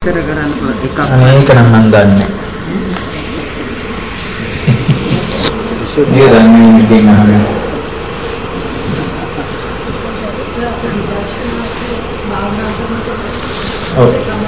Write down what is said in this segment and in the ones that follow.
මේක නම් මන් දන්නේ. මේ දන්නේ දෙන්න අහන්න. ඔව්.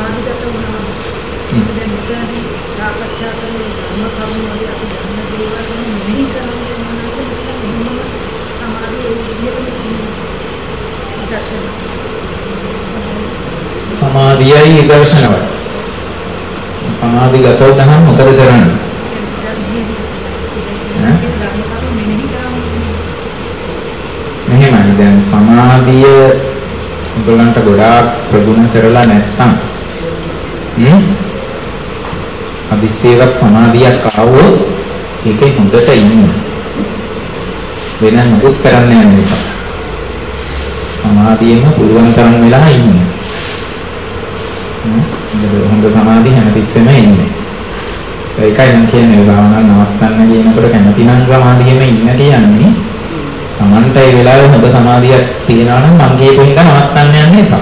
සමාධියයි විදර්ශනවයි. සමාධිගත වුණාම මොකද කරන්නේ? මෙහෙමයි දැන් සමාධිය උගලන්ට ගොඩාක් ප්‍රගුණ කරලා නැත්තම් අදිස්සේවත් සමාධියක් ආවොත් ඒකේ හොඳට ඉන්න. වෙන මොකුත් කරන්න යන්න එපා. සමාධියෙම පුළුවන් තරම් වෙලා ඉන්න. හොඳ සමාධිය හැමතිස්සෙම ඉන්නේ. ඒකයි මම කියන්නේ භාවනා නවත්තන්න කියනකොට කැමති නම් සමාධියෙම ඉන්න කියන්නේ Tamanta ඒ වෙලාවේ හොඳ සමාධියක් තියනවා නම් මං කියපු හින්දා නවත්තන්න යන්න එපා.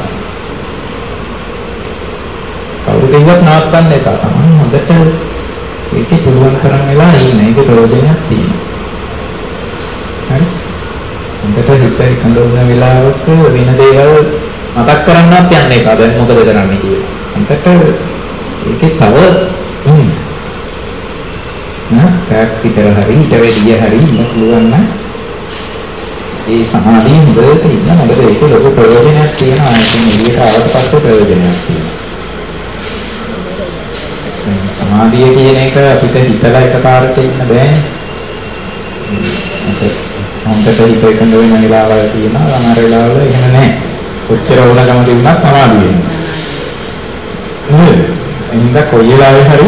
කවුරු කිව්වත් නවත්තන්න එපා. Taman හොඳට ඒකේ පුළුවන් තරම් වෙලා ඉන්න. ඒක ප්‍රයෝජනයක් තියෙනවා. හරි. හොඳට හිත එකඟ වුණ වෙලාවක වෙන දේවල් මතක් කරන්නවත් යන්න එපා. දැන් මොකද කරන්නේ කියලා. අන්තට ඒකේ තව ඉන්න. තාක් විතර හරි ඊට වැඩිය හරි ඉන්න පුළුවන් නම් ඒ සමාධිය හොඳට ඉන්න. මොකද ඒක ලොකු ප්‍රයෝජනයක් තියෙනවා. එළියට ආවට පස්සේ ප්‍රයෝජනයක් තියෙනවා. සමාධිය කියන එක අපිට හිතලා එකපාරට ඉන්න බෑනේ. හොඳට හිත එකඟ වෙන වෙලාවල් තියෙනවා. සමහර වෙලාවල එහෙම නැහැ. කොච්චර වුණාම තිබුණත් සමාධිය එන්නේ. එහෙනම් කොයි වෙලාවෙ හරි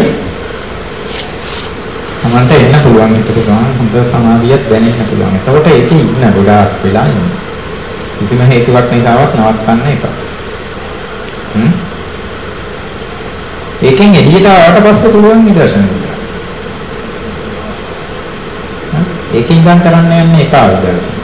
තමන්ට එන්න පුළුවන් හිතට ගන්න හොඳ සමාධියක් දැනෙන්න පුළුවන්. එතකොට ඒකේ ඉන්න ගොඩාක් වෙලා ඉන්න. කිසිම හේතුවක් නිසාවත් නවත්තන්න එපා. ඒකෙන් එළියට ආවට පස්සේ පුළුවන් නිදර්ශන කරන්න. ඒකෙන් ගන්න කරන්න යන්නේ එක ආදර්ශය.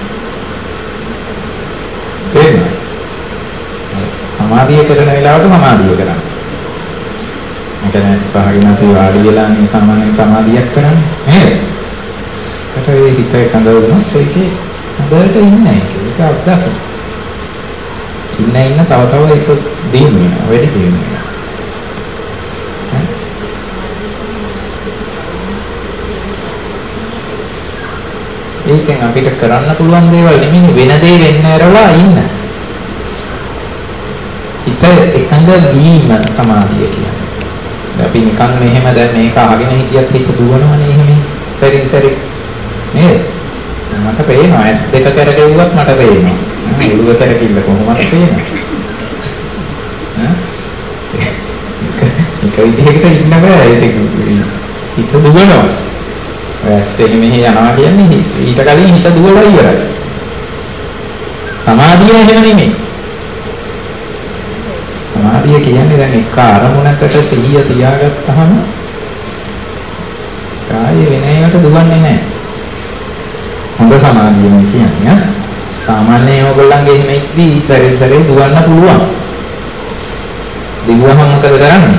තේරෙනවද? සමාධිය කරන වෙලාවට සමාධිය කරන්න. මම කියන්නේ ස්වහගෙන අපි වාඩි වෙලා මේ සාමාන්‍ය සමාධියක් කරන්නේ නේද? ඒකට ඒ හිත එකඟ වුණොත් ඒකේ හොඳට ඉන්නේ ඒක අත්දැකීම. ඉන්න තව ඒක දිනු වෙනවා වැඩි දිනු වෙනවා. ඒකෙන් අපිට කරන්න පුළුවන් දේවල් නෙමෙයි වෙන දේ වෙන්න ඇරලා ඉන්න. හිත එකඟ වීම සමාධිය කියන්නේ. අපි නිකන් මෙහෙම දැන් මේක අහගෙන හිටියත් හිත දුවනවනේ එහෙම. පරින් සරි නේද? මට පේනවා S2 කරගෙව්වත් මට පේනවා. ඔළුව කරකින්න කොහොමද පේන්නේ? ඒක විදිහකට ඉන්න බෑ ඒක හිත දුවනවා. S2 මෙහෙ යනවා කියන්නේ ඊට කලින් හිත දුවලා ඉවරයි. සමාධිය එහෙම නෙමෙයි. සමාධිය කියන්නේ දැන් එක අරමුණකට සිහිය තියාගත්තාම කාය වෙනයකට දුවන්නේ නැහැ. හොඳ සමාධිය කියන්නේ සාමාන්‍යයෙන් ඕගොල්ලන්ගේ එහෙම ඉස්සී ඉතරේ දුවන්න පුළුවන්. දිගුවම මොකද කරන්නේ?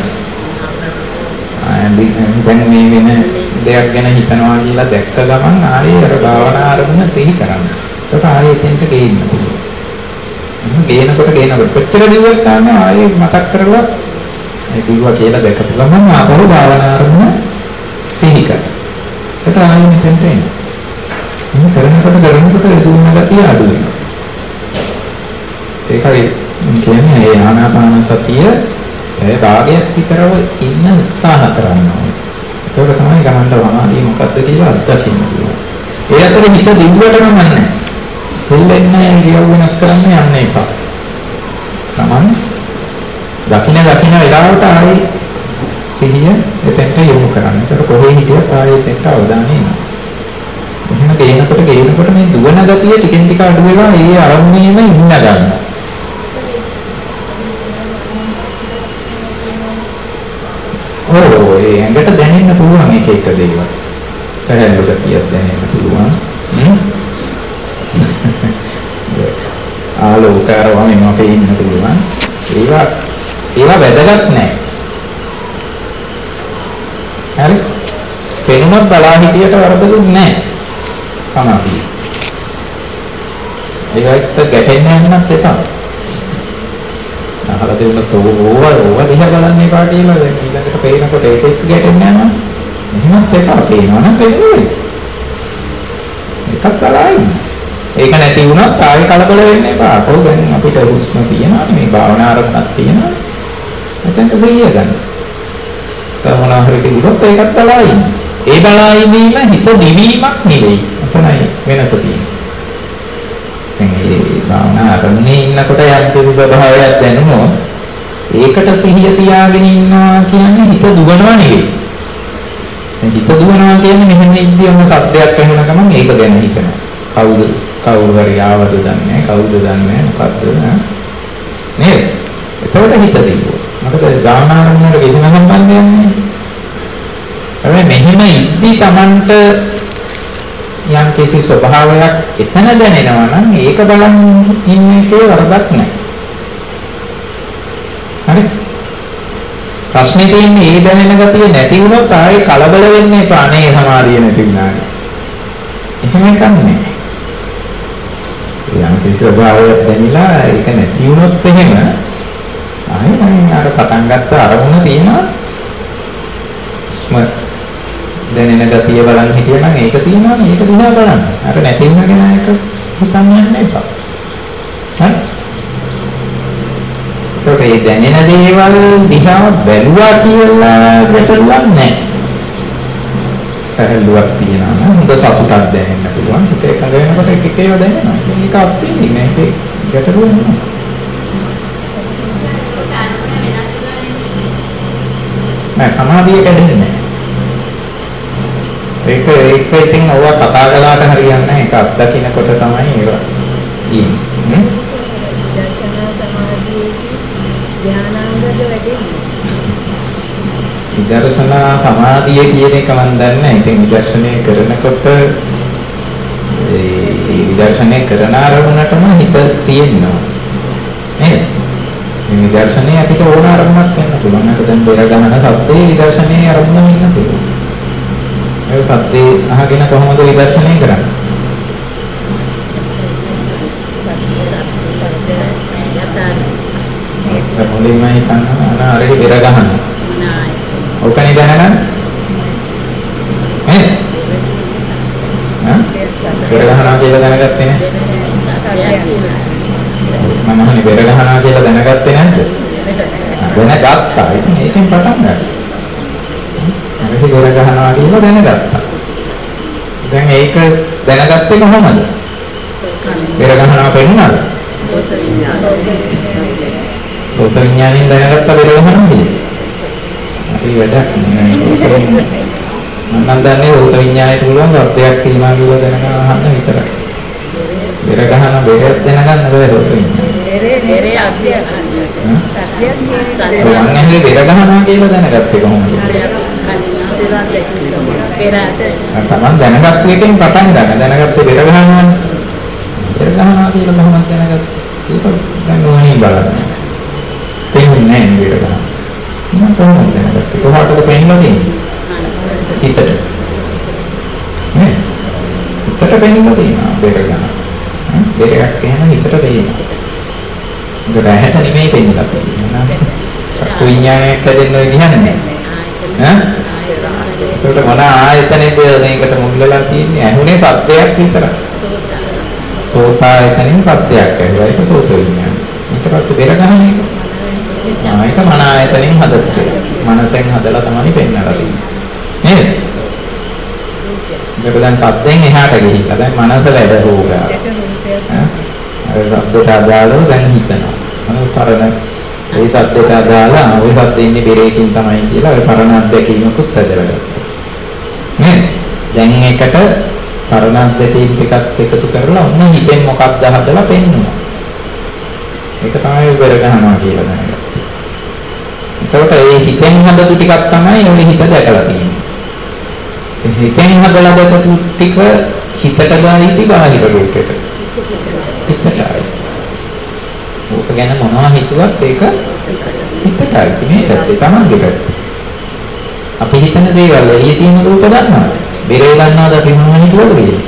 දැන් මේ වෙන දෙයක් ගැන හිතනවා කියලා දැක්ක ගමන් ආයේ අර භාවනා අරමුණ සිහි කරන්න. ඒක ආයේ එතෙන්ට ගේන්න පුළුවන්. ගේනකොට කොච්චර දිව්වත් ගන්න ආයේ මතක් කරලා ඒ දිව්වා කියලා දැකපු ගමන් ආපහු භාවනා අරමුණ සිහි කරන්න. ඒක ආයේ මෙතෙන්ට එන්න. මේ කරනකොට දුන්න ගතිය අඩු වෙනවා. ඒකයි කියන්නේ ඒ ආනාපාන සතිය ඒ භාගයක් විතරව ඉන්න උත්සාහ කරනවා. ඒක තමයි ගමන්ට සමාධිය මොකක්ද කියලා අත්දකින්න පුළුවන්. ඒ අතරේ හිත දිව්වටම නැහැ. දෙල්ලෙන්නේ ඉරියව් වෙනස් කරන්න යන්න එපා. Taman දකින්න වෙලාවට ආයේ සිහිය එතෙන්ට යොමු කරන්න. ඒක කොහේ හිටියත් ආයේ එතෙන්ට අවධානය එනවා. එහෙම ගේනකොට මේ දුවන ගතිය ටිකෙන් ටික අඩු වෙලා ඒ අරමුණේම ඉන්න ගන්න. ඒ ඇඟට දැනෙන්න පුළුවන් එක දේවල්. සැහැල්ලු ගතියක් දැනෙන්න පුළුවන්. ආලෝකයරවම අපේ ඉන්න පුළුවන්. ඒවා ඒවා වැදගත් නැහැ. හරි? පෙනුනොත් බලා හිටියට වරදකුත් නැහැ. සමාධිය. ඒකට ගැටෙන්න යන්නත් එපා. අහලා දෙන්නත් ඕවා දිහා බලන්න එපා කියලා දැන් ඊළඟට පේනකොට ඒකෙත් ගැටෙන්න යනවා. එහෙමත් එපා. පේනවනම් පේන්නේ. එකක් බලائیں. ඒක නැති වුණොත් ආයෙ කලබල වෙන්න එපා. කොහොමද දැන් අපිට හුස්ම තියනවා මේ භාවනා ආරම්භයක් තියෙනවා. එතනට සිහිය ගන්න. තමනා හරි කිව්වොත් ඒකත් බලائیں. ඒ බලائیں හිත නිවීමක් නෙවෙයි. එතනයි වෙනස තියෙන්නේ. මේ භාවනා ආරම්භනේ ඉන්නකොට යම් කිසි ස්වභාවයක් දැනුනොත් ඒකට සිහිය තියාගෙන ඉන්නවා කියන්නේ හිත දුවනවා නෙවෙයි. හිත දුවනවා කියන්නේ මෙහෙම ඉද්දියම සත්‍යයක් වෙන ගමන් ඒක ගැන හිතනවා. කවුරු හරි ආවද දන්නේ කවුද දන්නේ මොකද්ද නේද? එතකොට හිත දිවුවා. මොකද භාවනාවකට කිසිම සම්බන්ධයක් නැහැ. හැබැයි මෙහෙම ඉද්දි Tamanට යම් කිසි ස්වභාවයක් එතන දැනෙනවා නම් ඒක බලන් ඉන්න එකේ වරදක් නැහැ. හරි? ප්‍රශ්නේ තියෙන්නේ ඒ දැනෙන ගතිය නැති වුණොත් ආයේ කලබල වෙන්න එපා. අනේ සමාධිය නැති වුණානේ. එහෙම එකක් නැහැ. යම් කිසි ස්වභාවයක් දැනිලා ඒක නැති වුණොත් එහෙම ආයේ මම අර පටන් ගත්ත අරමුණ තියෙනවා. දැනෙන ගතිය බලන් හිටියනම් ඒක තියෙනවනේ ඒක දිහා බලන්න. අර නැති වෙන ගැන එක හිතන්න යන්න එපා. හරි? ඒකට මේ දැනෙන දේවල් දිහා බැලුවා කියලා ගැටලුවක් නැහැ. සරලුවක් තියෙනවා නම් හොඳ සතුටක් දැනෙන්න පුළුවන්. හිත එකඟ වෙනකොට එක එක ඒවා දැනෙනවා. ඒක අත්දැකීම නේ. ඒක ගැටලුවක් නෙමෙයි. නෑ සමාධිය කැඩෙන්නේ නැහැ. ඒක ඉතින් ඔවා කතා කළාට හරියන්නේ නැහැ. ඒක අත්දකින්නකොට තමයි ඒක ඉන්නේ. දර්ශනා සමාධියේ ධානාංගද වැඩෙන්නේ. විදර්ශනා සමාධිය කියන එක මම දන්නේ නැහැ. ඉතින් විදර්ශනය කරනකොට ඒ විදර්ශනය කරන ආරමුණටම හිත තියෙනවා. නේද? මේ විදර්ශනය අපිට ඕන ආරමුණක් වෙන්න පුළුවන්. අපිට දැන් බෙර ගහන සත්‍යයේ විදර්ශනයේ ආරමුණ වෙන්න පුළුවන්. ඒ සත්‍යය අහගෙන කොහොමද විදර්ශනය කරන්නේ? මුලින්ම හිතන්න අරගෙන බෙර ගහන්න. ඔකනේ දැනගන්න. ඈ? බෙර ගහනවා කියලා දැනගත්තේ නැහැ. මම අහන්නේ බෙර ගහනවා කියලා දැනගත්තේ නැද්ද? දැනගත්තා. ඉතින් ඒකෙන් පටන් ගන්න. අරගෙන බෙර ගහනවා කියලා දැනගත්තා. දැන් ඒක දැනගත්තේ කොහොමද? බෙර ගහනවා පෙන්නුනද? සෝත විඥාණයෙන් දැනගත්ත බෙර ගහනවා කියන්නේ. අපි වැඩක් නෑ. මම දන්නේ සෝත විඥාණයට පුළුවන් සත්‍යයක් තියෙනවා කියලා දැනගන්න අහන්න විතරයි. බෙර ගහන බෙරයක් දැනගන්න බෑ සෝත විඥාණය. බෙරේ අධ්‍යයනය සත්‍යයක් කියන්නේ මම ඇහුවේ බෙර ගහනවා කියලා දැනගත්තේ කොහොමද? තමන් දැනගත්ත එකෙන් පටන් ගන්න. දැනගත්තේ බෙර ගහනවානේ. බෙර ගහනවා කියලා කොහොමද දැනගත්තේ? ඒක දැන් ඕනේ බලන්න. තේරුන්නේ නැහැ බෙර ගහනවා. මම කොහොමද දැනගත්තේ? කොහොමද පෙන්නලා තියෙන්නේ? හිතට. නේ? හිතට පෙන්නලා තියෙනවා බෙර ගහනවා. බෙරයක් එහෙම හිතට පෙන්නනවා. ඒක රැහැට නෙමෙයි පෙන්නලා තියෙන්නේ. චක්කු විඥානයක් හැදෙන්න විදිහන්නේ. ඈ? ඒකට මොන ආයතනෙද මේකට මුල් වෙලා තියෙන්නේ? ඇහුනේ සත්‍යයක් විතරයි. සෝතායතනෙන් සත්‍යයක් ඇහුවා. ඒක සෝත විඥානය. ඊට පස්සේ බෙර ගහන එක. ඒක මන ආයතනෙන් හදත්තේ. මනසෙන් හදලා තමයි පෙන්නලා තියෙන්නේ. නේද? මේක දැන් සත්‍යෙන් එහාට ගිහිල්ලා දැන් මනස වැඩ හොගා. අර සත්‍යයට අදාළව දැන් හිතනවා. පරණ ඒ සත්‍යයට අදාළව ওই සත්‍යෙ ඉන්නේ බෙරේකින් තමයි කියලා ඔය පරණ අත්දැකීමකුත් ඇදලා නේද? දැන් ඒකට පරණ අත්දැකීම් ටිකක් එකතු කරලා ඔන්න හිතෙන් මොකක්ද හදලා පෙන්නුවා. ඒක තමයි බෙර ගන්නවා කියලා දැනගත්තා. එතකොට ඒ හිතෙන් හදපු ටිකක් තමයි ඔය හිත දැකලා තියෙන්නේ. හිතෙන් හදලා දැකපු ටික හිතට දායිති බාහිර රූපෙට. හිතටයි. ඕක ගැන මොනවා හිතුවත් ඒක හිතටයි මේ පැත්තේ තමන්ගේ පැත්තේ. අපි හිතන දේවල් එළියේ තියෙන රූප ගන්නවා. බෙරේ ගන්නවාද අපි මොනවා හිතුවද කියලා.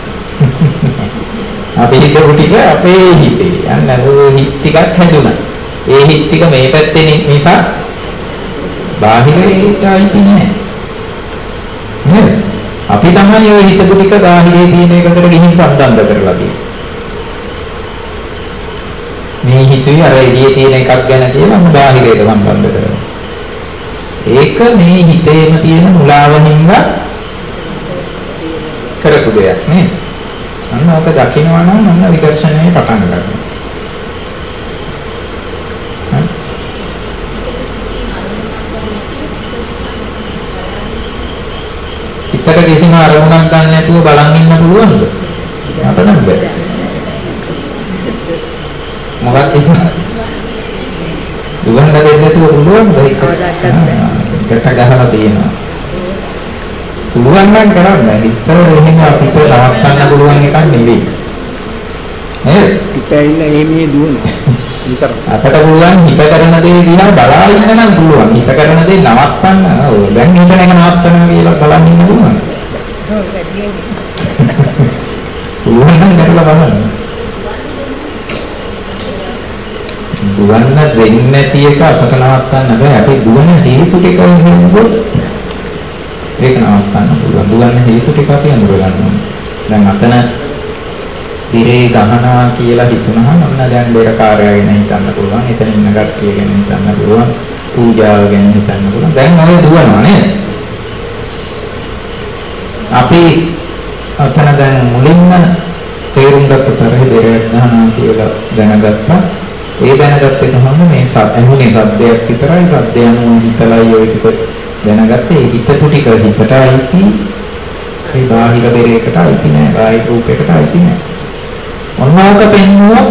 අපි හිතපු ටික අපේ හිතේ. අන්න ඔය හිත ටිකක් හැදුනා. ඒ හිත ටික මේ පැත්තේ නිසා බාහිරයට ආйти නෑ. නේද? අපි තමයි ඔය හිතපු ටික බාහිරේ තියෙන එකකට ගිහින් සම්බන්ධ කරලා තියෙන්නේ. මේ හිතුවේ අර එළියේ තියෙන එකක් ගැන කියලා මම බාහිරයට සම්බන්ධ කරනවා. ඒක මේ හිතේම තියෙන මුලාවනින්ම කරපු දෙයක් නේ. අන්න ඔක දකිනවා නම් අන්න විදර්ශනයේ පටන් ගන්නවා. හිතට කිසිම අරමුණක් ගන්න නැතුව බලන් ඉන්න පුළුවන්ද? මට නම් බැහැ. මොකක්ද ඒක? දුවන්න දෙන්නට පුළුවන්ද ඒක? එකට ගහලා තියෙනවා. පුළුවන් නම් කරන්න. ඉස්සර එහෙම අපිට නවත්තන්න පුළුවන් එකක් නෙවෙයි. නේද? හිතෙන්න එහෙමේ දුවනවා. විතර. අපට පුළුවන් හිත කරන දේ දිහා බලා ඉන්න නම් පුළුවන්. හිත කරන දේ නවත්තන්න. ඔව් දැන් හිතන එක නවත්තනවා කියලා බලන් ඉන්න පුළුවන්. ඔව් වැඩියෙන්. පුළුවන් නම් කරලා බලන්න. දුවන්න දෙන්නේ නැති එක අපට නවත්තන්න බෑ. අපි දුවන හේතු ටික හොයනකොට ඒක නවත්තන්න පුළුවන්. දුවන්න හේතු ටික අපි අඳුර ගන්න ඕනේ. දැන් අතන ඉරේ ගහනවා කියලා හිතුනහම ඔන්න දැන් බේරකාරය ගැන හිතන්න පුළුවන්. එතන ඉන්න කට්ටිය ගැන හිතන්න පුළුවන්. පූජාව ගැන හිතන්න පුළුවන්. දැන් ඔය දුවනවා නේද? අපි අතන දැන් මුලින්ම තේරුම් ගත්ත තරහේ බේරයක් ගහනවා කියලා දැනගත්තා. ඒ දැනගත්තේ කොහොමද මේ ඇහුනේ සද්දයක් විතරයි සද්දය අනුව හිතලයි ඔය ටික දැනගත්තේ ඒ හිතපු ටික හිතට අයිති ඒ බාහිර බෙරේකට අයිති නෑ බාහිර රූපයකට අයිති නෑ ඔන්නෝක පෙන්නුවොත්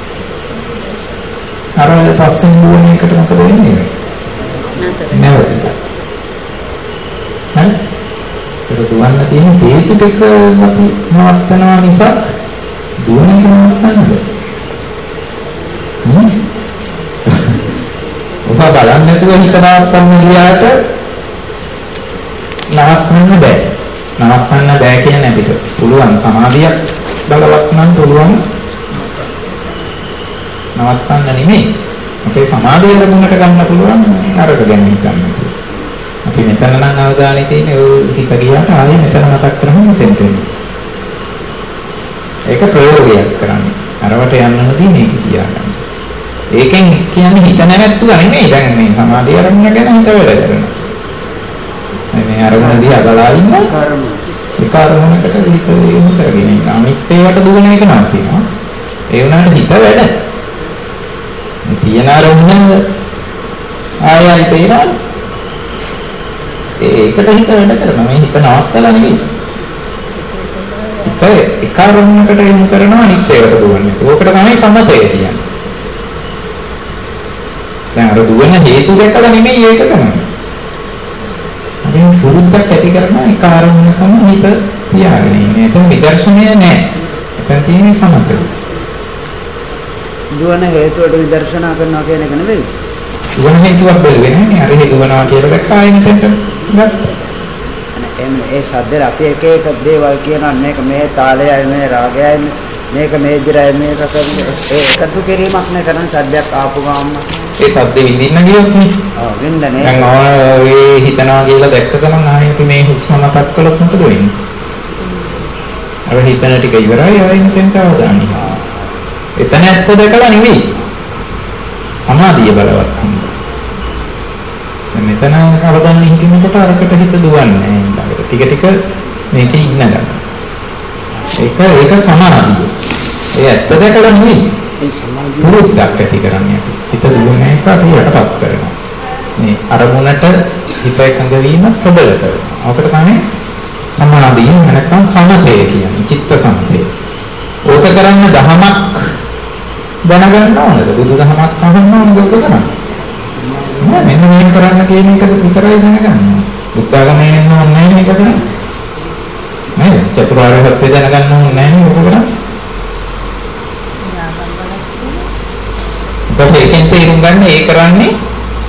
අර පස්සෙන් දුවන එකට මොකද වෙන්නේ නැවතිලා හරි ඒක දුවන්න තියෙන හේතු ටික අපි නවත්තනවා නිසා දුවන එක නවත්තන්න බෑ ඔබ බලන්න නැතුව හිත නවත්තන්න ගියාට නවත්තන්න බෑ. නවත්තන්න බෑ කියන්නේ අපිට පුළුවන් සමාධියක් බලවත් නම් පුළුවන් නවත්තන්න නෙමෙයි. අපේ සමාධිය ලැබුණට ගන්න පුළුවන් අරක ගැන හිතන්න. අපි මෙතන නම් අවධානය තියෙන්නේ ඔය හිත ගියාට ආයෙ මෙතන මතක් කරගන්න මෙතෙන්ට එන්න. ඒක ප්‍රයෝගයක් කරන්නේ. අරවට යන්න නොදී මේක තියාගන්න. ඒකෙන් කියන්නේ හිත නැවැත්තුවා නෙමෙයි දැන් මේ සමාධිය අරමුණ ගැන හිත වැඩ කරනවා. මේ අරමුණ දිහා බලා ඉන්න ඒ කාරණයකට හිත යොමු කරගෙන ඉන්න. අනිත් ඒවට දුවන එක නවතිනවා. ඒ වුණාට හිත වැඩ. මේ තියෙන අරමුණ ආයෙත් පේනවා. ඒකට හිත වැඩ කරනවා. මේ හිත නවත්තලා නෙමෙයි. හිත ඒ කාරණයකට යොමු කරනවා අනිත් ඒවට දුවන්නේ. ඕකට තමයි සමතය කියන්නේ. දැන් අර දුවන හේතු දැකලා නෙමෙයි ඒක කරන්නේ. අදින් පුරුද්දක් ඇති කරන ඒ කාරණාවකම හිත තියාගෙන ඉන්නේ. එතන විදර්ශනය නෑ. එතන තියෙන්නේ සමතය. දුවන හේතුවට විදර්ශනා කරනවා කියන එක නෙවෙයි. දුවන හේතුවක් බැලුවේ නෑනේ. අර දුවනවා කියලා දැක්කා එතනට ගත්තා. ඒ සද්දේ අපි එක එක දේවල් කියනවා මේක මේ තාලයයි මේ රාගයයි මේක මේ දිරයි මේක කද්දු කිරීමක් නේ කරන සද්දයක් ආපු ගාම ඒ සද්දෙ විඳින්න ගියොත් නේ ඔව් විඳින්නේ දැන් ඔය හිතනවා කියලා දැක්ක ගමන් ආයෙ අපි මේ හුස්ම මතක් කළොත් මොකද වෙන්නේ අර හිතන ටික ඉවරයි ආයෙ මෙතෙන්ට අවදානි එතන ඇත්ත දැකලා නෙවෙයි සමාධිය බලවත් දැන් මෙතන අවදානි හිතනකොට අරකට හිත දුවන්නේ නැහැ ටික ටික මේකේ ඉන්න ගන්න ඒක සමාධිය. ඒ ඇත්ත දැකලා නෙවෙයි. ඒ සමාධිය පුරුද්දක් ඇති කරන්නේ අපි. හිත දුවන එක අපි යටපත් කරනවා. මේ අරමුණට හිත එකඟ වීම ප්‍රබල කරනවා. ඔකට තමයි සමාධිය නැත්නම් සමතය කියන්නේ. චිත්ත සමතය. ඕක කරන්න දහමක් දැනගන්න ඕනද? බුදු දහමක් අහන්න ඕනද ඔක කරන්න? නෑ මෙන්න මේක කරන්න කියන එක විතරයි දැනගන්න. බුද්ධාගමේ එන්න ඕනේ නෑ මේක කරන්න. නේද? චතුරාර්ය සත්‍ය දැනගන්න ඕනේ නැහැ නේද ඔක කරන්නේ? ඒකෙන් තේරුම් ගන්න ඒ කරන්නේ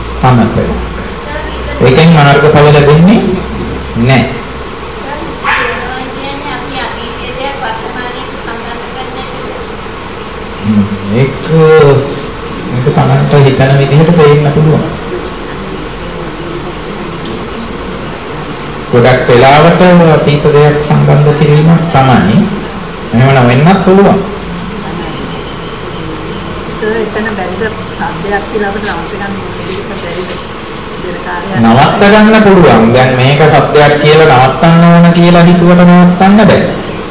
සමතය. ඒකෙන් මාර්ගඵල ලැබෙන්නේ නැහැ. මේක තමන්ට හිතන විදිහට පේන්න පුළුවන්. ගොඩක් වෙලාවට අතීත දෙයක් සම්බන්ධ කිරීමක් තමයි. එහෙම වෙන්නත් පුළුවන්. එතන බැරිද සද්දයක් කියලා අපිට නවත්ත ගන්න පුළුවන්. දැන් මේක සද්දයක් කියලා නවත්තන්න ඕන කියලා හිතුවට නවත්තන්න බෑ.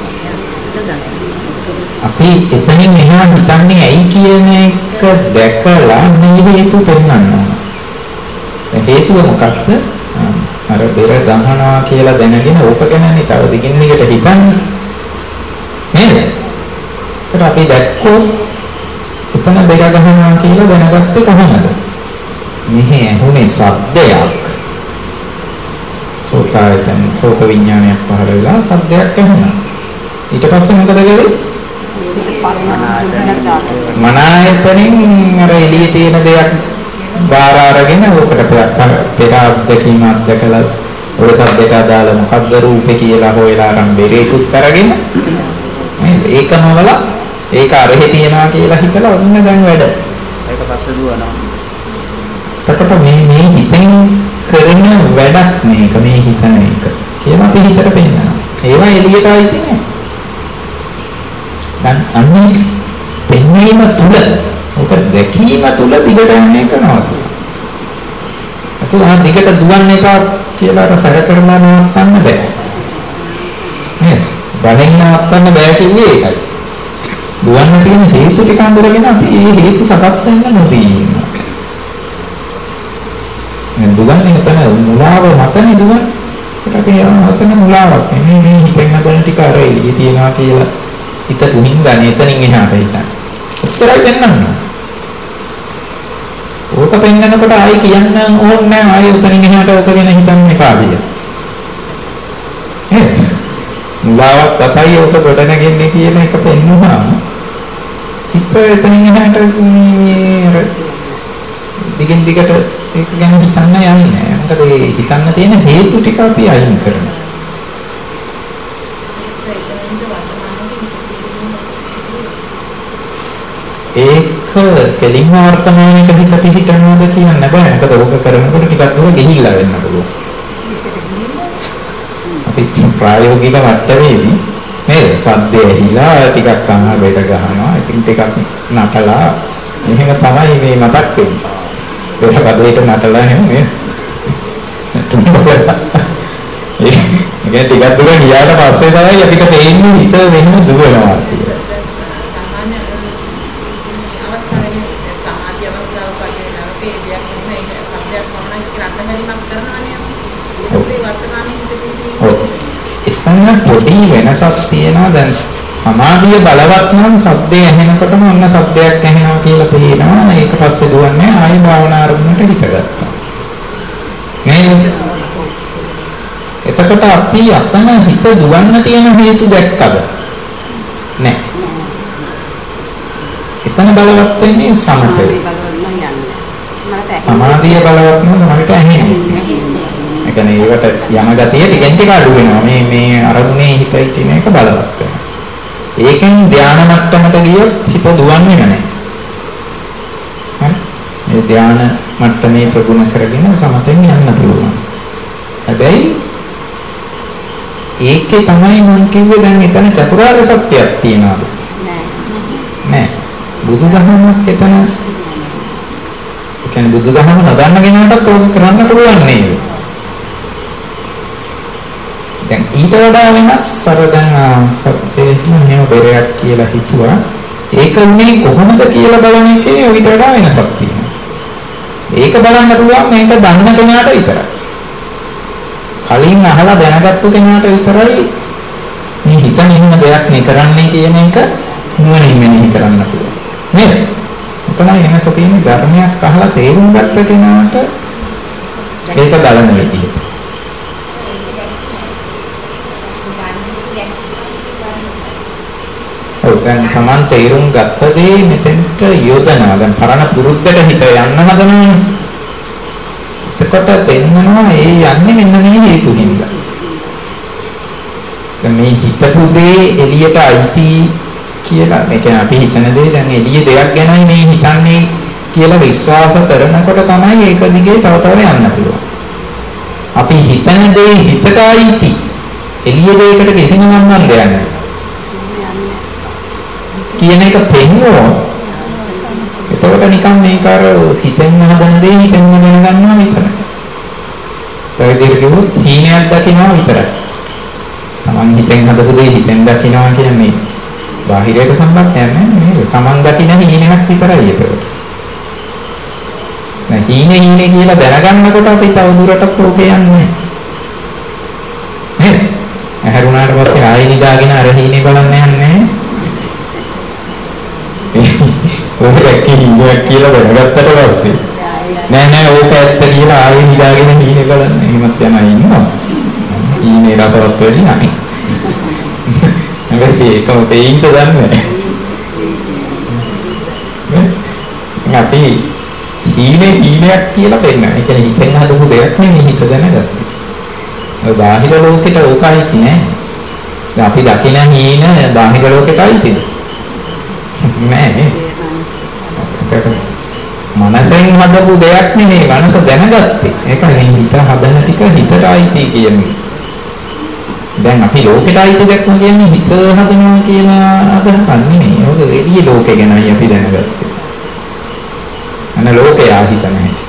අපි එතනින් එහා හිතන්නේ ඇයි කියන එක දැකලා මේ හේතු පෙන්වන්න ඕන. හේතුව මොකක්ද? අර බෙර ගහනවා කියලා දැනගෙන ඕක ගැනනේ තව දිගින් දිගට හිතන්නේ. නේද? ඒත් අපි දැක්කොත් එතන බෙර ගහනවා කියලා දැනගත්තේ කොහොමද? මෙහි ඇහුනේ සද්දයක්. සෝතායතන සෝත විඥානයක් පහළ වෙලා සද්දයක් ඇහුණා. ඊට පස්සේ මොකද වෙන්නේ? මනායතනෙන් අර එළියේ තියෙන දෙයක් බාර අරගෙන ඕකට පෙර අත්දැකීමක් දැකලා ඔය සද්දයට අදාළ මොකද්ද රූපේ කියලා හොයලා අරන් බෙරේකුත් අරගෙන ඒක නවල ඒක අරහෙ තියනවා කියලා හිතලා ඔන්න දැන් වැඩ. ඒක පස්සේ දුවනවා. එතකොට මේ හිතෙන් කරන වැඩක් මේක මේ හිතන එක කියලා අපි හිතට පෙන්නනවා. ඒවා එළියට ආйти නෑ. දැන් අන්නේ පෙන්වීම තුල ඔක දැකීම තුල දිගට යන එක නවතිනවා. අතට ආ දිගට දුවන්න එපා කියලා අර සැර කරලා නවත්තන්න බෑ. නේද? බලෙන් නවත්තන්න බෑ කිව්වේ ඒකයි. දුවන්න තියෙන හේතු ටික අඳුරගෙන අපි මේ හේතු සකස් වෙන්න නොදී ඉන්නවා. මේ දුවන්නේ නැතන මුලාව මතනේ දුවන්නේ. ඒකට අපි යන මුලාවක් නෙමෙයි මේ හිතෙන් හදන ටික අර එළියේ තියනවා කියලා හිත තුනින් ගන්න එතනින් එහාට හිතන්න. උත්තරයි දෙන්නන්න. ඕක පෙන්නනකොට ආයි කියන්න ඕනේ නැහැ ආයි උතනින් එහාට ඕක ගැන හිතන්න එපා කියලා. නේද? මුලාවක් තමයි ඕක ගොඩනගන්නේ කියන එක පෙන්නුවාම හිත එතනින් එහාට මේ දිගින් දිගට ඒක ගැන හිතන්න යන්නේ නැහැ. මොකද ඒ හිතන්න තියෙන හේතු ටික අපි අයින් කරනවා. ඒක කෙලින්ම වර්තමානයේ හිත පිහිටනවාද කියන්න බෑ. මොකද ඕක කරනකොට ටිකක් දුර ගිහිල්ලා වෙන්න පුළුවන්. අපි ප්‍රායෝගික මට්ටමේදී නේද? සද්දේ ඇහිලා ටිකක් අහබෙට ගහනවා. ඉතින් ටිකක් නටලා එහෙම තමයි මේ මතක් වෙන්නේ. ඒක පදේට නටලා එහෙම මේ ඒක ටිකක් දුර ගියාට පස්සේ තමයි අපිට තේරෙන්නේ හිත වෙන දුවනවා කියලා. එතන පොඩි වෙනසක් තියෙනවා. දැන් සමාධිය බලවත් නම් සද්දේ ඇහෙනකොටම ඔන්න සද්දයක් ඇහෙනවා කියලා පේනවා. ඒක පස්සේ දුවන්නේ ආයෙ භාවනා ආරම්භයට හිත ගත්තා. නේද? එතකොට අපි අතන හිත දුවන්න තියෙන හේතු දැක්කද? නැහැ. එතන බලවත් වෙන්නේ සමතය. සමාධිය බලවත් නම් තමයි ඇහෙන්නේ. ඒ කියන්නේ ඒවට යම ගතිය ටිකෙන් ටික අඩු වෙනවා. මේ අරමුණේ හිත ඉන්න එක බලවත් වෙනවා. ඒකෙන් ධානා මට්ටමට ගියොත් හිත දුවන්නේ නැහැ. හරි? මේ ධානා මට්ටමේ ප්‍රගුණ කරගෙන සමතෙන් යන්න පුළුවන්. හැබැයි ඒකේ තමයි මම කිව්වේ දැන් එතන චතුරාර්ය සත්‍යයක් තියනවාද? නැහැ. බුදුදහමක් එතන ඒ කියන්නේ බුදුදහම නොදන්න කෙනාටත් ඕක කරන්න පුළුවන් නේද? දැන් ඊට වඩා වෙනස් අර දැන් සත්‍යයට මෙහෙම බෙරයක් කියලා හිතුවා. ඒක උනේ කොහොමද කියලා බලන එකේ ඊට වඩා වෙනසක් තියෙනවා. ඒක බලන්න පුළුවන් මේක දන්න කෙනාට විතරයි. කලින් අහලා දැනගත්තු කෙනාට විතරයි මේ හිතන එහෙම දෙයක් නේ කරන්නේ කියන එක නුවණින් මෙනෙහි කරන්න පුළුවන්. නේද? එතනයි වෙනස තියෙන්නේ. ධර්මයක් අහලා තේරුම් ගත්ත කෙනාට ඒක බලන විදිහ. දැන් Taman තේරුම් ගත්ත දේ මෙතෙන්ට යොදනවා. දැන් පරණ පුරුද්දට හිත යන්න හදනවනේ. එතකොට පෙන්වනවා ඒ යන්නේ මෙන්න මේ හේතු හින්දා. දැන් මේ හිතපු දේ එළියට අයිති කියලා මේ කියන්නේ අපි හිතන දේ දැන් එළිය දෙයක් ගැනයි මේ හිතන්නේ කියලා විශ්වාස කරනකොට තමයි ඒක දිගේ තව තව යන්න පුළුවන්. අපි හිතන දේ හිතට අයිති එළිය දෙයකට කිසිම සම්බන්ධයක් නැහැ. කියන එක පෙන්වුවොත් එතකොට නිකන් මේක අර හිතෙන් හදන දේ හිතෙන්ම දැනගන්නවා විතරයි. ඒ විදිහට කිව්වොත් හීනයක් දකින්නවා විතරයි. Taman හිතෙන් හදපු දේ හිතෙන් දකින්නවා කියන්නේ බාහිරයට සම්බන්ධයක් නැහැ නේද? Taman දකින්න හීනයක් විතරයි ඒක. දැන් හීනේ කියලා දැනගන්නකොට අපි තව දුරටත් ඕකේ යන්නේ නේද? ඇහැරුණාට පස්සේ ආයෙ නිදාගෙන අර හීනේ බලන්න යන්නේ ඔක කිව්වක් කියලා දැනගත්තට පස්සේ නෑ ඕක ඇත්ත කියලා ආයෙ නිදාගෙන හීනේ බලන්න එහෙමත් යනවා ඉන්නවා. හීනේ රසවත් වෙන්නේ නැහැ. නැගති ඒකම දෙයින්ද දන්නේ. අපි හීනයක් කියලා පෙන්නන. ඒ කියන්නේ හිතෙන් හදපු දෙයක් නෙමෙයි හිත දැනගත්තේ. ඔය බාහිර ලෝකෙට ඕකයි නෑ. දැන් අපි දකින හීන බාහිර ලෝකෙට අයිතිද? නෑ. මනසෙන් හදපු දෙයක් නෙමෙයි මනස දැනගත්තේ. ඒකයි හිත හදන ටික හිතට අයිති කියන්නේ. දැන් අපි ලෝකෙට අයිති දෙයක් කියන්නේ හිත හදනවා කියන අදහසක් නෙමෙයි. ඔක එළිය ලෝකේ ගැනයි අපි දැනගත්තේ. අන ලෝකය හිතන හැටි.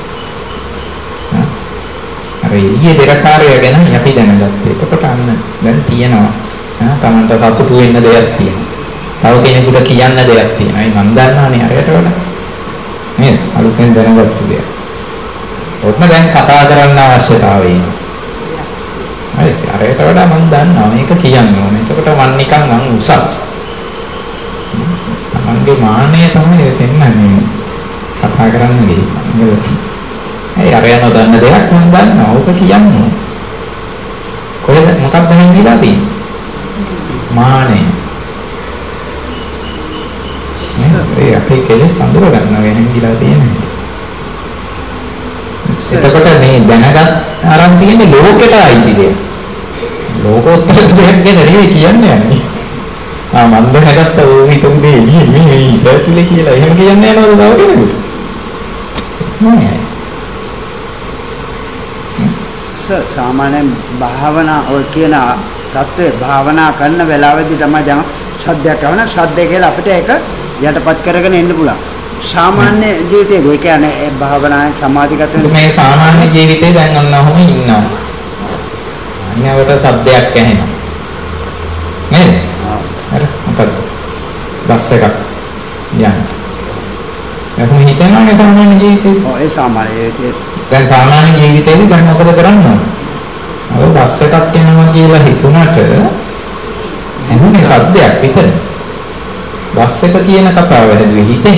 අර එළිය දෙරකාරය ගැන අපි දැනගත්තේ. එතකොට අන්න දැන් තියෙනවා. තමන්ට සතුටු වෙන්න දෙයක් තියෙනවා. තව කෙනෙකුට කියන්න දෙයක් තියෙනවා. ඒ මන් දන්නවනේ අරයට වඩා. නේද? අලුතෙන් දැනගත්තු දෙයක්. ඔක්ම දැන් කතා කරන්න අවශ්‍යතාවය එනවා. හරි. අරයට වඩා මන් දන්නවා මේක කියන්න ඕනේ. එතකොට මන් නිකන් උසස්. තමන්ගේ මාන්නය තමයි පෙන්වන්නේ. කතා කරන්න ගිහින්. ඒ අරයන් නොදන්න දෙයක් මම දන්නවා. ඕක කියන්නේ. කොහෙද මොකක්ද හින්දිලා තියෙන්නේ? මානෙ. ඒ අපේ කෙලෙස් අඳුර ගන්න වෙනින්දිලා තියෙන්නේ. එතකොට මේ දැනගත් අරන් තියෙන්නේ ලෝකෙට අයිති දෙයක්. ලෝකෝත්තර දෙයක් ගැන නෙවෙයි කියන්නේ. මම දැනගත්ත ඕ හිතුම් දෙය මේ ඉතතුලේ කියලා එහෙම කියන්නේ නේද තව කෙනෙකුට? නෑ. සාමාන්‍යයෙන් භාවනා ඔය කියන தත්ත්වය භාවනා කරන වෙලාවෙදී තමයි දැන් සද්දයක් આવන සද්දේ කියලා අපිට ඒක යටපත් කරගෙන එන්න පුළුවන්. සාමාන්‍ය ජීවිතේදී ඒ කියන්නේ ඒ භාවනාවේ සමාධිගත මේ සාමාන්‍ය ජීවිතේ දැන් අන්නවම ඉන්නවා. අන්නවට සද්දයක් ඇහෙනවා. නේද? හරි මොකද? බස් එකක් යනවා. එහෙනම් හිතන්නේ සාමාන්‍ය ජීවිතේ. ඔව් ඒ සාමාන්‍ය ජීවිතේ. දැන් සාමාන්‍ය ජීවිතේදී දැන් මොකද කරන්නේ? ඔය බස් එකක් යනවා කියලා හිතුණට එන්නේ සද්දයක් විතර. බස් එක කියන කතාව හැදුවේ හිතෙන්.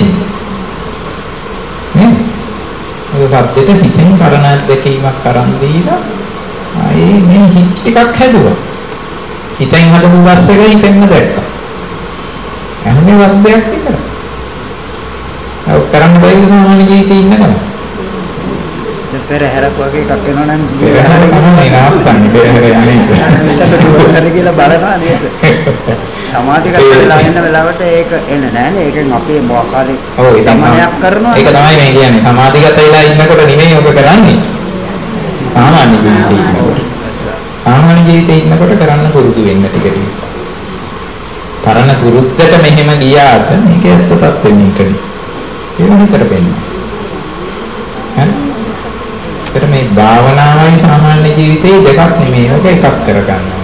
නේ? ඒ සද්දෙට හිතෙන් කරන දෙකීමක් කරන් දීලා ආයේ මේ හිත ටිකක් හැදුවා. හිතෙන් හදපු බස් එක හිතෙන්ම දැක්කා. එන්නේ සද්දයක් විතර. ඔව් කරන්න බැරි සාමාන්‍ය ජීවිතේ ඉන්න ගමන්. පෙරහැරක් වගේ එකක් වෙනවා නම් පෙරහැර තමයි නාත්තන්නේ පෙරහැර යන්නේ. මෙතන කියලා බලනවා නේද? සමාධිගත වෙලා ඉන්න වෙලාවට ඒක එන්නේ නැහැ. ඒකෙන් අපේ මොකාරි දමනයක් කරනවා. ඒක තමයි මේ කියන්නේ. සමාධිගත වෙලා ඉන්නකොට නෙමෙයි ඔබ කරන්නේ. සාමාන්‍ය ජීවිතේ ඉන්නකොට. සාමාන්‍ය ජීවිතේ ඉන්නකොට කරන්න පුරුදු වෙන්න ටික ටික. පරණ පුරුද්දට මෙහෙම ගියාට මේකේ ඇත්තටත් වෙන්නේ ඒකනේ. ඒක හිතට වෙන්නේ. හරි? ඒකට මේ භාවනාවයි සාමාන්‍ය ජීවිතේ දෙකක් නෙමෙයි. ඔක එකක් කරගන්නවා.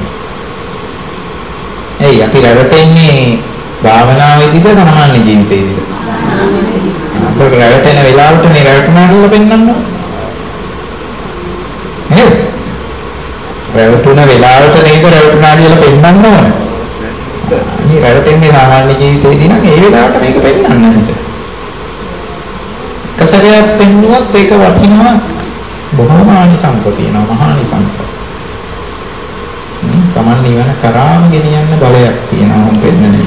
එයි අපි රැවටෙන්නේ භාවනාවේදීද සාමාන්‍ය ජීවිතේදීද? අපේ රැවටෙන වෙලාවට මේ රැවටුණා කියලා පෙන්වන්න ඕනේ. නේද? රැවටුණ වෙලාවට නේද රැවටුණා කියලා පෙන්වන්න ඕනේ. මේ රැවටෙන්නේ සාමාන්‍ය ජීවිතේදී නම් ඒ වෙලාවට මේක පෙන්වන්න නේද? කසරයක් පෙන්නුවත් ඒක වටිනවා. බොහොම ආනිසංස තියෙනවා මහානිසංස. තමන් නිවන කරාම ගෙනියන්න බලයක් තියෙනවා මම පෙන්නන්නේ.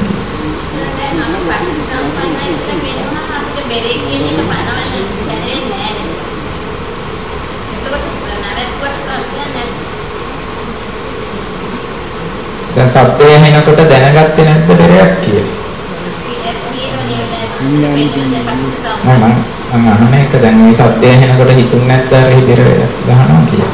දැන් සද්දය ඇහෙනකොට දැනගත්තේ නැද්ද බෙරයක් කියලා? මම අහන එක දැන් මේ සද්දය ඇහෙනකොට හිතුන්නේ නැද්ද අර බෙර ගහනවා කියලා?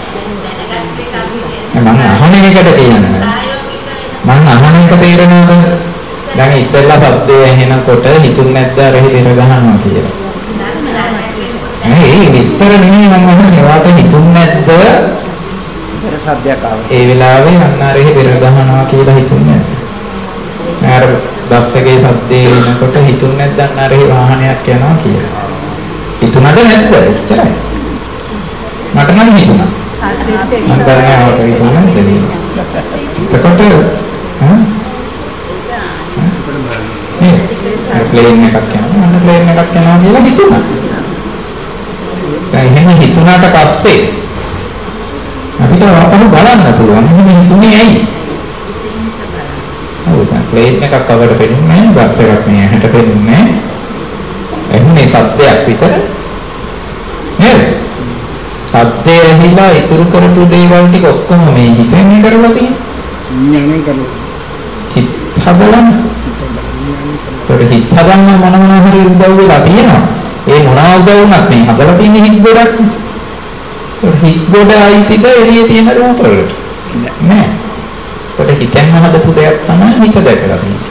මම අහන එකට කියන්නේ. මම අහන එක තේරෙනවද? දැන් ඉස්සෙල්ලා සද්දය ඇහෙනකොට හිතුන්නේ නැද්ද අර බෙර ගහනවා කියලා? ඒ විස්තර නෙමෙයි මම අහන්නේ. වාට හිතුන්නේ නැද්ද? පෙර සද්දයක් ආවා. ඒ වෙලාවේ අන්න අර බෙර ගහනවා කියලා හිතුන්නේ නැද්ද? අර බස් එකේ සද්දේ එනකොට හිතුන්නේ නැද්ද අන්න අර වාහනයක් යනවා කියලා? හිතුණද නැද්ද? එච්චරයි. මට නම් හිතුණා. මම දැනගෙන ආවට හිතුණා නේද? එතකොට ප්ලේන් එකක් යනවා. අන්න ප්ලේන් එකක් යනවා කියලා හිතුණා. දැන් එහෙම හිතුණාට පස්සේ අපිට අපහු බලන්න පුළුවන්. එහෙම හිතුනේ ඇයි? ඔව් දැන් ප්ලේන් එකක් අවකට පෙන්නේ නැහැ. බස් එකක් මේ ඇහැට පෙන්නේ නැහැ. එන්නේ සද්දයක් විතර. නේද? සද්දේ ඇහිලා ඉතුරු කරපු දේවල් ටික ඔක්කොම මේ හිතෙන් කරලා තියෙනවා. ඥාණයෙන් කරලා. හිත හදලා. හිත හදන්න මොන හරි උදව් වෙලා තියෙනවා. ඒ මොනවා උදව් වුණත් මේ හදලා තියෙන හිත ගොඩක්. හිත ගොඩ අයිතිද එළියේ තියෙන රූප වලට? නෑ. ඒකට හිතෙන්ම හදපු දෙයක් තමයි හිත දැකලා තියෙන්නේ.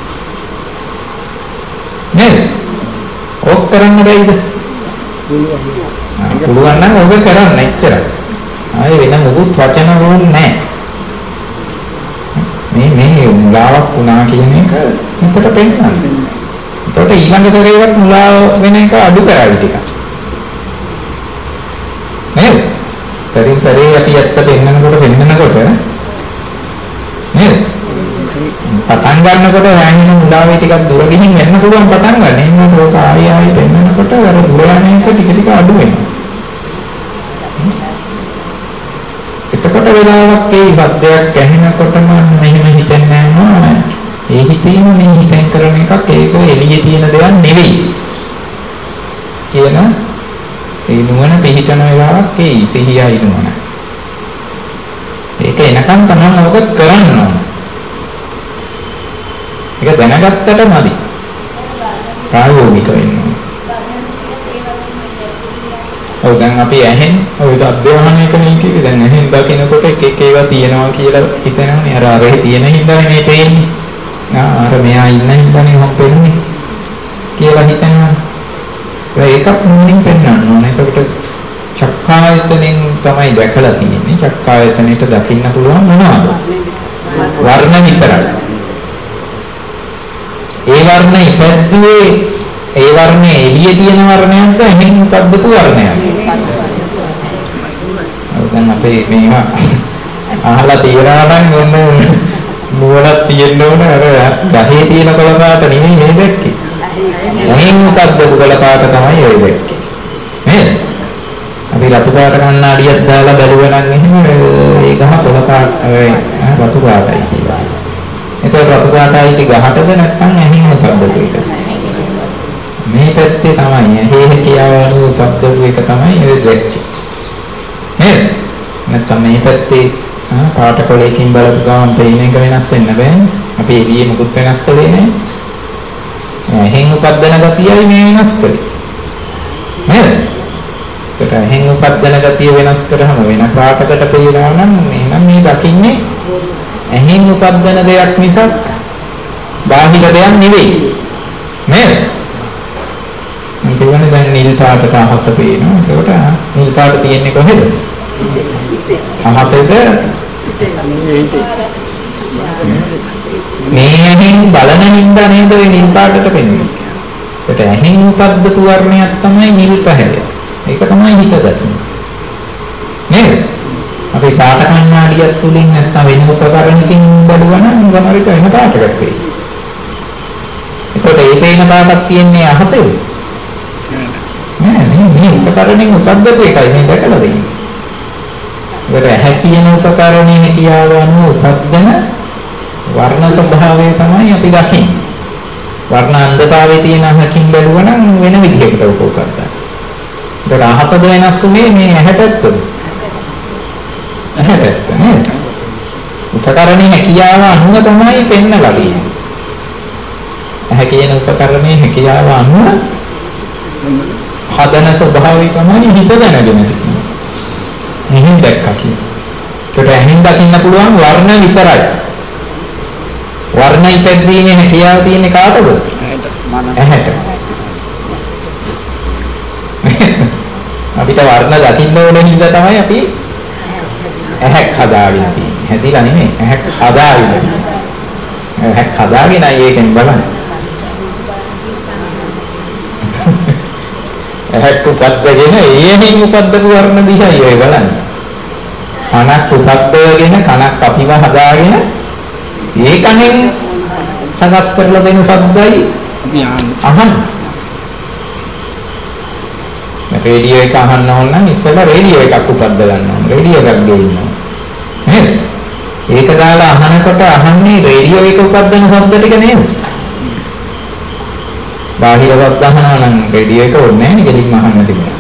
නේද? ඔක් කරන්න බැයිද? පුළුවන් නම් ඔබ කරන්න එච්චරයි. ආයේ වෙන මොකුත් වචන වුන් නැහැ. මේ මුලාවක් වුණා කියන එක හිතට පෙන්නන්නේ. ඒකට ඊළඟ සැරේවත් මුලාව වෙන එක අඩු කරයි ටිකක්. නේද? සැරේ අපි ඇත්ත පෙන්නනකොට නේද? පටන් ගන්නකොට හැංගින මුලාවේ ටිකක් දුර ගිහින් යන්න පුළුවන් පටන් ගන්න. එහෙනම් ඕක ආයෙ පෙන්නනකොට අර දුර යන එක ටික අඩු වෙනවා. එතකොට වෙලාවක් ඒ සද්දයක් ඇහෙනකොටම මෙහෙම හිතෙන්නේ නැහැ. ඒ හිතීම මේ හිතෙන් කරන එකක් ඒක එළියේ තියෙන දෙයක් නෙවෙයි. කියන ඒ නුවණ පිහිටන වෙලාවක් ඒ සිහියයි නුවණ. ඒක එනකම් තමයි ඔබ කරන්න ඕන. ඒක දැනගත්තට මදි. ප්‍රායෝගික වෙන්න ඕන. ඔව් දැන් අපි ඇහෙන් ඔය සබ්බවහන එක නේ කිව්වේ. දැන් ඇහෙන් දකිනකොට එක ඒවා තියෙනවා කියලා හිතනවානේ. අර තියෙන හින්දා මේ පේන්නේ. අර මෙයා ඉන්න හින්දානේ හම් පෙන්නේ කියලා හිතනවා. ඒකත් මුලින් පෙන්වන්න ඕනේ. එතකොට චක්කායතනෙන් තමයි දැකලා තියෙන්නේ. චක්කායතනෙට දකින්න පුළුවන් මොනවද? වර්ණ විතරයි. ඒ වර්ණ ඉපැද්දුවේ ඒ වර්ණයේ එළියේ තියෙන වර්ණයක්ද එහෙන් උපද්දපු වර්ණයක්ද? දැන් අපේ මේවා අහලා තියනවා නම් ඔන්න නුවණක් තියෙන්න ඕන. අර ගහේ තියෙන කොළ පාට නෙමෙයි මේ දැක්කේ. එහෙන් උපද්දපු කොළ පාට තමයි ඔය දැක්කේ. නේද? අපි රතු පාට කණ්ණාඩියක් දාලා බැලුවා නම් එහෙම ඒ ගහ කොළ පාට රතු පාටයි කියලා. එතකොට රතු පාටයි ගහටද නැත්නම් එහෙන් උපද්දපු එක? මේ පැත්තේ තමයි ඇහි කියාවන උපද්දපු එක තමයි ඔය දැක්කේ. නේද? නැත්නම් මේ පැත්තේ පාට කොලයකින් බලපු ගමන් පේන එක වෙනස් වෙන්න බෑ. අපි එළියේ මුකුත් වෙනස් කළේ නැහැ. එහෙන් උපද්දන ගතියයි මේ වෙනස් කළේ. නේද? ඒකට එහෙන් උපද්දන ගතිය වෙනස් කරාම වෙන පාටකට පේනවා නම් එහෙනම් මේ දකින්නේ එහෙන් උපද්දන දෙයක් මිසක් බාහිර දෙයක් නෙවෙයි. නේද? මම කියන්නේ දැන් නිල් පාටට අහස පේනවා. ඒකට නිල් පාට තියෙන්නේ කොහෙද? අහසෙද? මේ ඇහෙන් බලන හින්දා නේද ඒ නිල් පාටට පෙනෙන්නේ. ඒකට ඇහෙන් උපද්දපු වර්ණයක් තමයි නිල් පැහැය. ඒක තමයි හිත දකින්නේ. නේද? අපි පාට කණ්ණාඩියක් තුලින් නැත්නම් වෙන උපකරණකින් බලුවා නම් ගමරික වෙන පාටයක් වෙයි. ඒකට ඒ පේන පාටක් තියෙන්නේ අහසෙද? නෑ මේ උපකරණෙන් උපද්දපු එකයි මේ දැකලා දෙන්නේ. ඒකට ඇහැ කියන උපකරණයේ කියාවන උපද්දන වර්ණ ස්වභාවය තමයි අපි දකින්නේ. වර්ණ අන්ධතාවයේ තියෙන අහකින් බැලුවා නම් වෙන විදිහකට උපකරණ. ඒක අහසද වෙනස් වෙන්නේ මේ ඇහැටත්. ඇහැට නේද? උපද්දන උපකරණේ හැකියාව අනුව තමයි පෙන්නලා තියෙන්නේ. ඇහැ කියන උපකරණේ හැකියාව අනුව හදන ස්වභාවය තමයි හිත දැනගෙන තියෙන්නේ. එහෙන් දැක්කා කියන්නේ. ඒකට එහෙන් දකින්න පුළුවන් වර්ණ විතරයි. වර්ණ ඉපැද්දීමේ හැකියාව තියෙන්නේ කාටද? ඇහැට. අපිට වර්ණ දකින්න ඕන හින්දා තමයි අපි ඇහැක් හදාගෙන තියෙන්නේ. හැදිලා නෙමෙයි ඇහැක් හදාගෙන. ඇහැක් හදාගෙන ඒකෙන් බලන්න. ඇහැක් උපද්දගෙන ඒෙහින් උපද්දපු වර්ණ දිහා ඔය බලන්න. කනක් උපද්දවගෙන කනක් අපිව හදාගෙන ඒකෙන් සකස් කරලා දෙන ශබ්දයි අහන්න. රේඩියෝ එක අහන්න ඕන නම් ඉස්සෙල්ලා රේඩියෝ එකක් උපද්ද ගන්න ඕන. රේඩියෝ එකක් ගේන්න ඕන. නේද? ඒක දාලා අහනකොට අහන්නේ රේඩියෝ එක උපද්දන ශබ්ද ටික නේද? බාහිර ශබ්ද අහනවා නම් රේඩියෝ එක ඕනේ නැහැ නේ ගෙලින්ම අහන්න තිබුණා.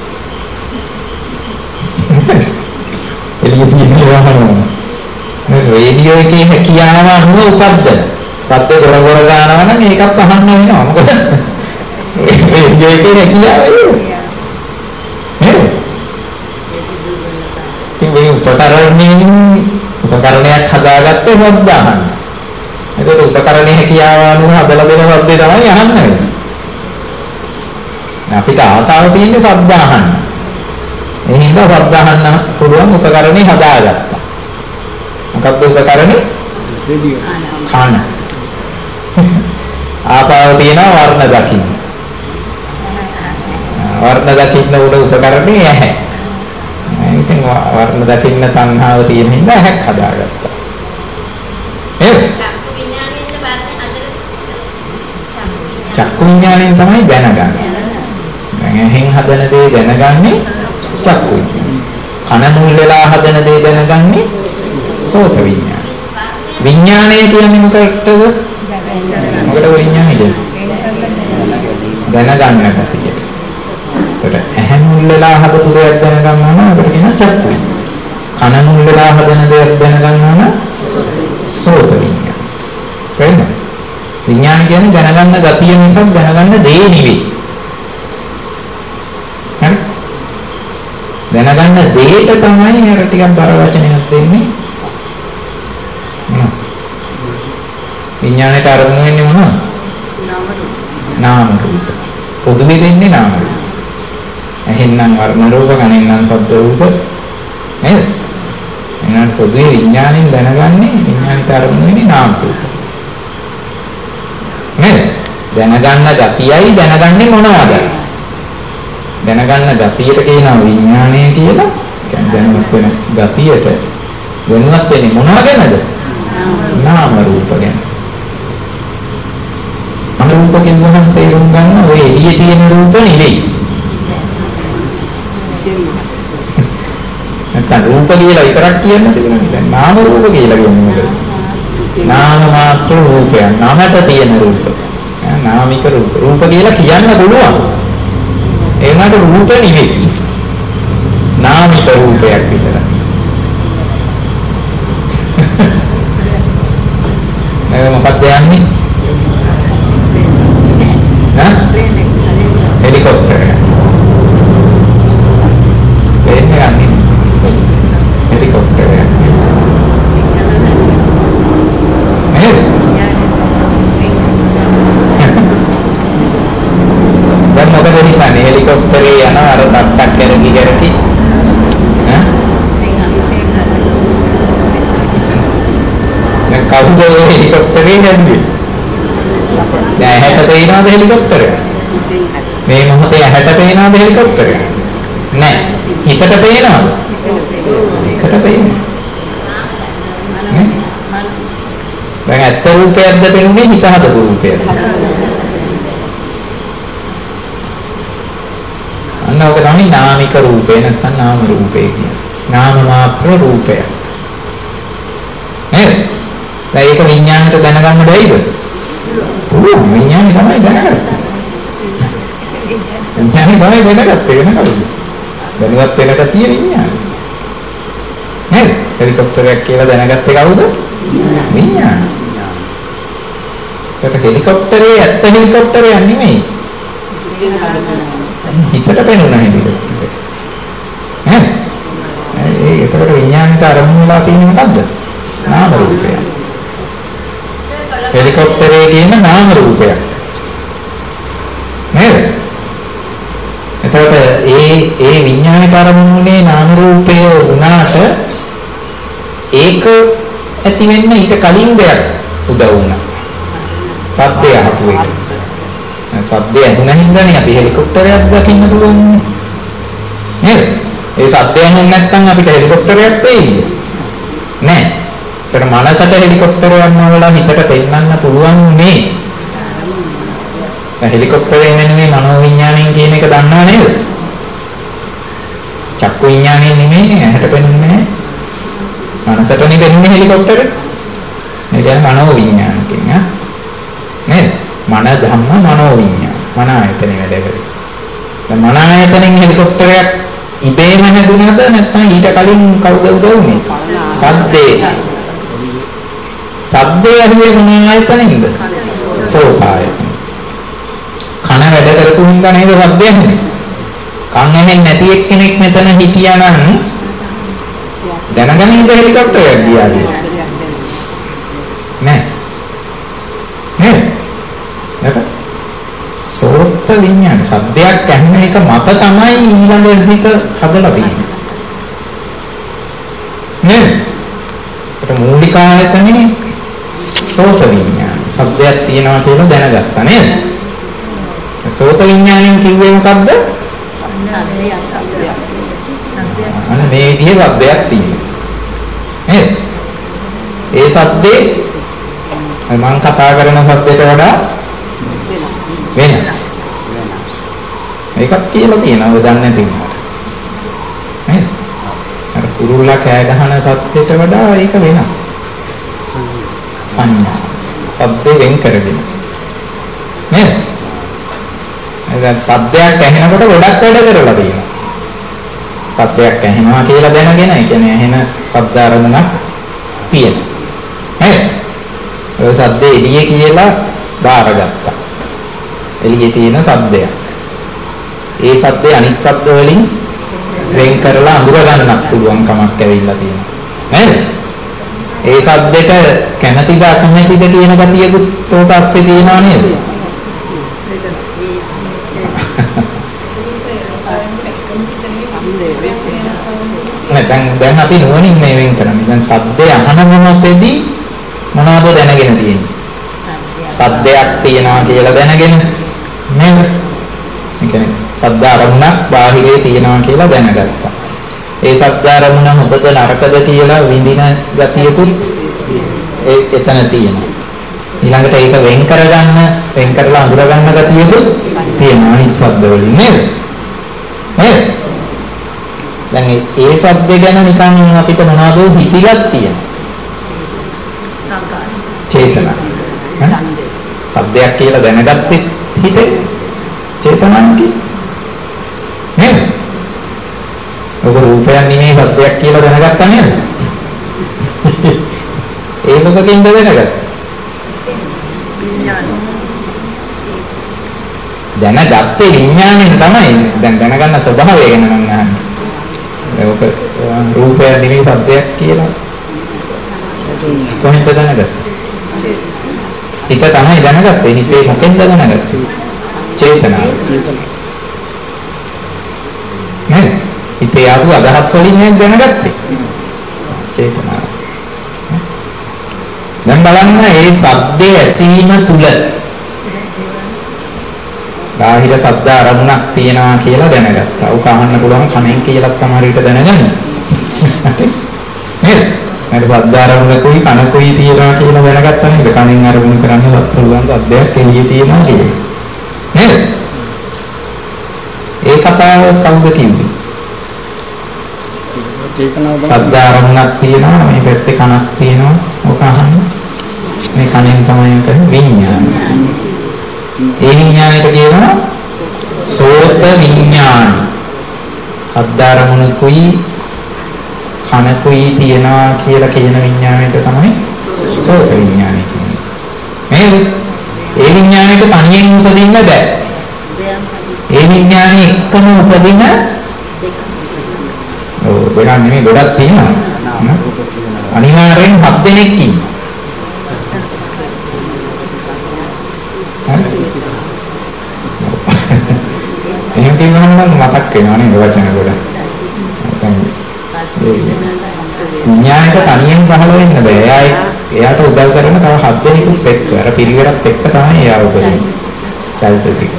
එළිය තියෙනවා අහනවා. මේ රේඩියෝ එකේ හැකියාව අනුව උපද්දන ශබ්ද ගොර ගන්නවා නම් ඒකත් අහන්න වෙනවා. මොකද රේඩියෝ එකේ හැකියාව ඒක. ඉතින් මේ උපකරණයක් හදාගත්තේ ශබ්ද අහන්න. ඒකට උපකරණයේ හැකියාව අනුව හදලා දෙන ශබ්දේ තමයි අහන්න වෙන්නේ. අපිට ආසාව තියෙන්නේ ශබ්ද අහන්න. ඒ හින්දා ශබ්ද අහන්න පුළුවන් උපකරණේ හදාගත්තා. මොකක්ද උපකරණේ? රේඩියෝ. කන. ආසාව තියෙනවා වර්ණ දකින්න. වර්ණ දකින්න උඩ උපකරණේ ඇහැ. ඉතින් වර්ණ දකින්න තණ්හාව තියෙන හින්දා ඇහැක් හදාගත්තා. නේද? චක්කු විඥාණයෙන් තමයි දැනගන්නේ. දැන් ඇහෙන් හදන දේ දැනගන්නේ චක්කු විඥාණය. කන මුල් වෙලා හදන දේ දැනගන්නේ සෝත විඥාණය. විඥාණය කියන්නේ මොකටද? මොකටද විඥාණය කියන්නේ? දැනගන්න කතිය. ඇහැ මුල් වෙලා හදපු දෙයක් දැනගන්නවා නම් අපිට කියන චක්කු. කන මුල් වෙලා හදන දෙයක් දැනගන්නවා නම් සෝත විඥාන. තේරෙනවද? විඥාන කියන්නේ දැනගන්න ගතිය නිසා දැනගන්න දේ නෙවෙයි. හරි? දැනගන්න දෙයට තමයි අර ටිකක් බර වචනයක් දෙන්නේ. විඥානයට අරමුණු වෙන්නේ මොනවද? නාම රූප. පොදුවේ දෙන්නේ නාම රූප. එහෙනම් වර්ණ රූප ගණන්නම් ශබ්ද රූප නේද? එහෙනම් පොදුවේ විඥාණයෙන් දැනගන්නේ විඥානික අරමුණු වෙන්නේ නාම රූප. නේද? දැනගන්න ගතියයි දැනගන්නේ මොනවද? දැනගන්න ගතියට කියනවා විඥාණය කියලා. කියන්නේ දැනුවත් වෙන ගතියට වෙනවත් වෙන්නේ මොනවා ගැනද? නාම රූප ගැන. නාම රූප කියනනම් තේරුම් ගන්න ඔය එළියේ තියෙන රූප නෙවෙයි. නැත්නම් රූප කියලා විතරක් කියන්න තිබුණා. දැන් නාම රූප කියලා කියන්නේ මොකද? නාම මාත්‍ර රූපය. නාමයට තියෙන රූප. නාමික රූප. රූප කියලා කියන්න පුළුවන්. ඒ වුණාට රූප නෙවෙයි. නාමික රූපයක් විතරයි. නේද මොකක්ද යන්නේ? හෙලිකොප්ටර් එක. එන්නේ යන්නේ. හෙලිකොප්ටර් එක. දැන් මොකද හිතන්නේ හෙලිකොප්ටරේ යන අර තට්ටක් කරකි කරකි ඈ කවුද හෙලිකොප්ටරේ යන්නේ? දැන් ඇහැට පේනවද හෙලිකොප්ටර? මේ මොහොතේ ඇහැට පේනවද හෙලිකොප්ටර? නෑ. හිතට පේනවද? හිතට පේන්නේ. දැන් ඇත්ත රූපයක්ද පෙනුනේ හිත හදපු රූපයක්ද? අන්න ඔක තමයි නාමික රූපේ නැත්නම් නාම රූපේ කියන්නේ. නාම මාත්‍ර රූපය. නේද? දැන් ඒක විඥාණයට දැනගන්න බැයිද? පුළුවන්. විඥාණය තමයි දැනගත්තේ. විඥාණය තමයි දැනගත්තේ වෙන කවුද? දැනුවත් වෙනට තියෙන විඥාණය. නේද? හෙලිකොප්ටරයක් කියලා දැනගත්තේ කවුද? විඥාන. ඒක හෙලිකොප්ටරේ ඇත්ත හෙලිකොප්ටරයක් නෙමෙයි. හිතට පෙනුන හෙලිකොප්ටරේ. ඒකට විඥානට අරමුණු වෙලා තියෙන්නේ මොකද්ද? නාම රූපය. හෙලිකොප්ටරේ කියන නාම රූපයක්. නේද? එතකොට ඒ විඥානට අරමුණුනේ නාම රූපය වුණාට ඒක ඇති වෙන්න ඊට කලින් දෙයක් උදව් වුණා. සද්දය අහපු එක. සද්දය ඇහුණා හින්දානේ අපි හෙලිකොප්ටරයක් දකින්න පුළුවන්. නේද? ඒ සද්දය ඇහුනේ නැත්නම් අපිට හෙලිකොප්ටරයක් වෙයිද? නෑ. ඒකට මනසට හෙලිකොප්ටරයක් නවලා හිතට පෙන්නන්න පුළුවන් නේ. හෙලිකොප්ටරේ නෙමෙයි මනෝවිඤ්ඤාණයෙන් කියන එක දන්නා නේද? චක්කු විඤ්ඤාණය නෙමෙයි ඇහැට පෙනෙන්නේ නැහැ. මනසටනේ පෙනෙන්නේ හෙලිකොප්ටර. ඒ කියන්නේ මනෝවිඤ්ඤාණකින් නේද? මන ධම්ම මනෝවිඤ්ඤාණ. මන ආයතනේ වැඩ කරේ. දැන් මන ආයතනෙන් හෙලිකොප්ටරයක් ඉබේම හැදුනද නැත්නම් ඊට කලින් කවුද උදව් වුනේ? සද්දේ. සද්දේ ඇහුවේ මොන ආයතනෙන්ද? සෝත ආයතන. කන වැඩ කරපු හින්දා නේද සද්ද ඇහෙන්නේ? කන් ඇහෙන්නේ නැති එක්කෙනෙක් මෙතන හිටියා නම් දැනගන්න ඉඳ හෙලිකොප්ටරයක් ගියාද? නෑ. නේද? නේද? සෝත විඤ්ඤාණ සද්දයක් ඇහෙන එක මත තමයි ඊළඟ හිත හදලා තියෙන්නේ. නේද? ඒක මූලික ආයතනේ සෝත විඤ්ඤාණ. සද්දයක් තියෙනවා කියලා දැනගත්තා නේද? සෝත විඤ්ඤාණයෙන් කිව්වේ මොකද්ද? සද්දයක්. අන්න මේ විදිහේ සද්දයක් තියෙනවා. නේද? ඒ සද්දේ මම කතා කරන සද්දයට වඩා වෙනස්. ඒකක් කියලා තියෙනවා ඔය දන්නේ නැති වුණාට. නේද? අර කුරුල්ලා කෑ ගහන සද්දයට වඩා ඒක වෙනස්. සංඥා. සද්දේ වෙන් කරගෙන. නේද? දැන් සද්දයක් ඇහෙනකොට ගොඩක් වැඩ කරලා තියෙනවා. සද්දයක් ඇහෙනවා කියලා දැනගෙන ඒ කියන්නේ ඇහෙන ශබ්ද අරමුණක් තියෙනවා. නේද? ඔය සද්දේ එළියේ කියලා බාරගත්තා. එළියේ තියෙන ශබ්දයක්. ඒ ශබ්දේ අනිත් ශබ්ද වලින් වෙන් කරලා අඳුර ගන්නත් පුළුවන් කමක් ඇවිල්ලා තියෙනවා. නේද? ඒ ශබ්දෙට කැමැතිද අකමැතිද කියන ගතියකුත් උඩ අස්සේ තියෙනවා නේද? දැන් අපි නුවණින් මේ වෙන් කරන්නේ. දැන් ශබ්දය අහන මොහොතේදී මොනවද දැනගෙන තියෙන්නේ? ශබ්දයක් තියනවා කියලා දැනගෙන නේද? ඒ කියන්නේ ශබ්ද අරමුණක් බාහිරේ තියනවා කියලා දැනගත්තා. ඒ ශබ්ද අරමුණ හොඳද නරකද කියලා විඳින ගතියකුත් එතන තියෙනවා. ඊළඟට ඒක වෙන් කරලා අඳුර ගන්න ගතියකුත් තියෙනවා අනිත් ශබ්ද වලින් නේද? නේද? දැන් ඒ ශබ්ද ගැන නිකන් අපිට මොනවද හිතිලක් තියෙනවා. සංකාර. චේතනා. ශබ්දයක් කියලා දැනගත්තේ හිතේ චේතනාවකින්. නේද? ඔබ රූපයක් නෙමෙයි ශබ්දයක් කියලා දැනගත්තා නේද? ඒ මොකකින්ද දැනගත්තේ? දැනගත්තේ විඥාණයෙන් තමයි. දැන් දැනගන්න ස්වභාවය ගැන මම අහන්නේ. ඒක රූපයක් නෙමෙයි ශබ්දයක් කියලා කොහෙන්ද දැනගත්තේ? හිත තමයි දැනගත්තේ. හිතේ මොකෙන්ද දැනගත්තේ? චේතනාව. නේද? හිතේ ආපු අදහස් වලින් නේද දැනගත්තේ? චේතනාව. දැන් බලන්න මේ ශබ්දයේ ඇසීම තුල බාහිර ශබ්ද අරමුණක් තියනවා කියලා දැනගත්තා. උක අහන්න පුළුවන් කණෙන් කියලා සමහර විට දැනගන්න. නේද? මට ශබ්ද අරමුණකුයි කනකුයි තියනවා කියලා දැනගත්තා නේද? කණෙන් අරමුණු කරන්න පුළුවන් ශබ්දයක් එළියේ තියනවා කියලා. නේද? ඒ කතාව කවුද කිව්වේ? ශබ්ද අරමුණක් තියනවා මේ පැත්තේ කනක් තියනවා. ඔක අහන්න. මේ කණෙන් තමයි කරන්නේ විඤ්ඤාණය. ඒ විඤ්ඤාණයට කියනවා සෝත විඤ්ඤාණ. ශබ්ද අරමුණකුයි කනකුයි තියනවා කියලා කියන විඥාණයට තමයි සෝත විඥානය කියන්නේ. නේද? ඒ විඥාණයට තනියෙන් උපදින්න බෑ. ඒ විඥානෙ එක්කම උපදින දෙකක් නෙමෙයි ගොඩක් තියෙනවා. අනිවාර්යෙන් 7 දෙනෙක් ඉන්නවා. එහෙම කියනවනම් මතක් වෙනවා නේද වචන ගොඩ. විඥානයට තනියෙන් පහළ වෙන්න බෑ. එයාට උදව් කරන තව 7 දෙනෙකුත් එක්ක අර පිළිවෙලත් එක්ක තමයි එයා උපදින්නේ. චෛතසික.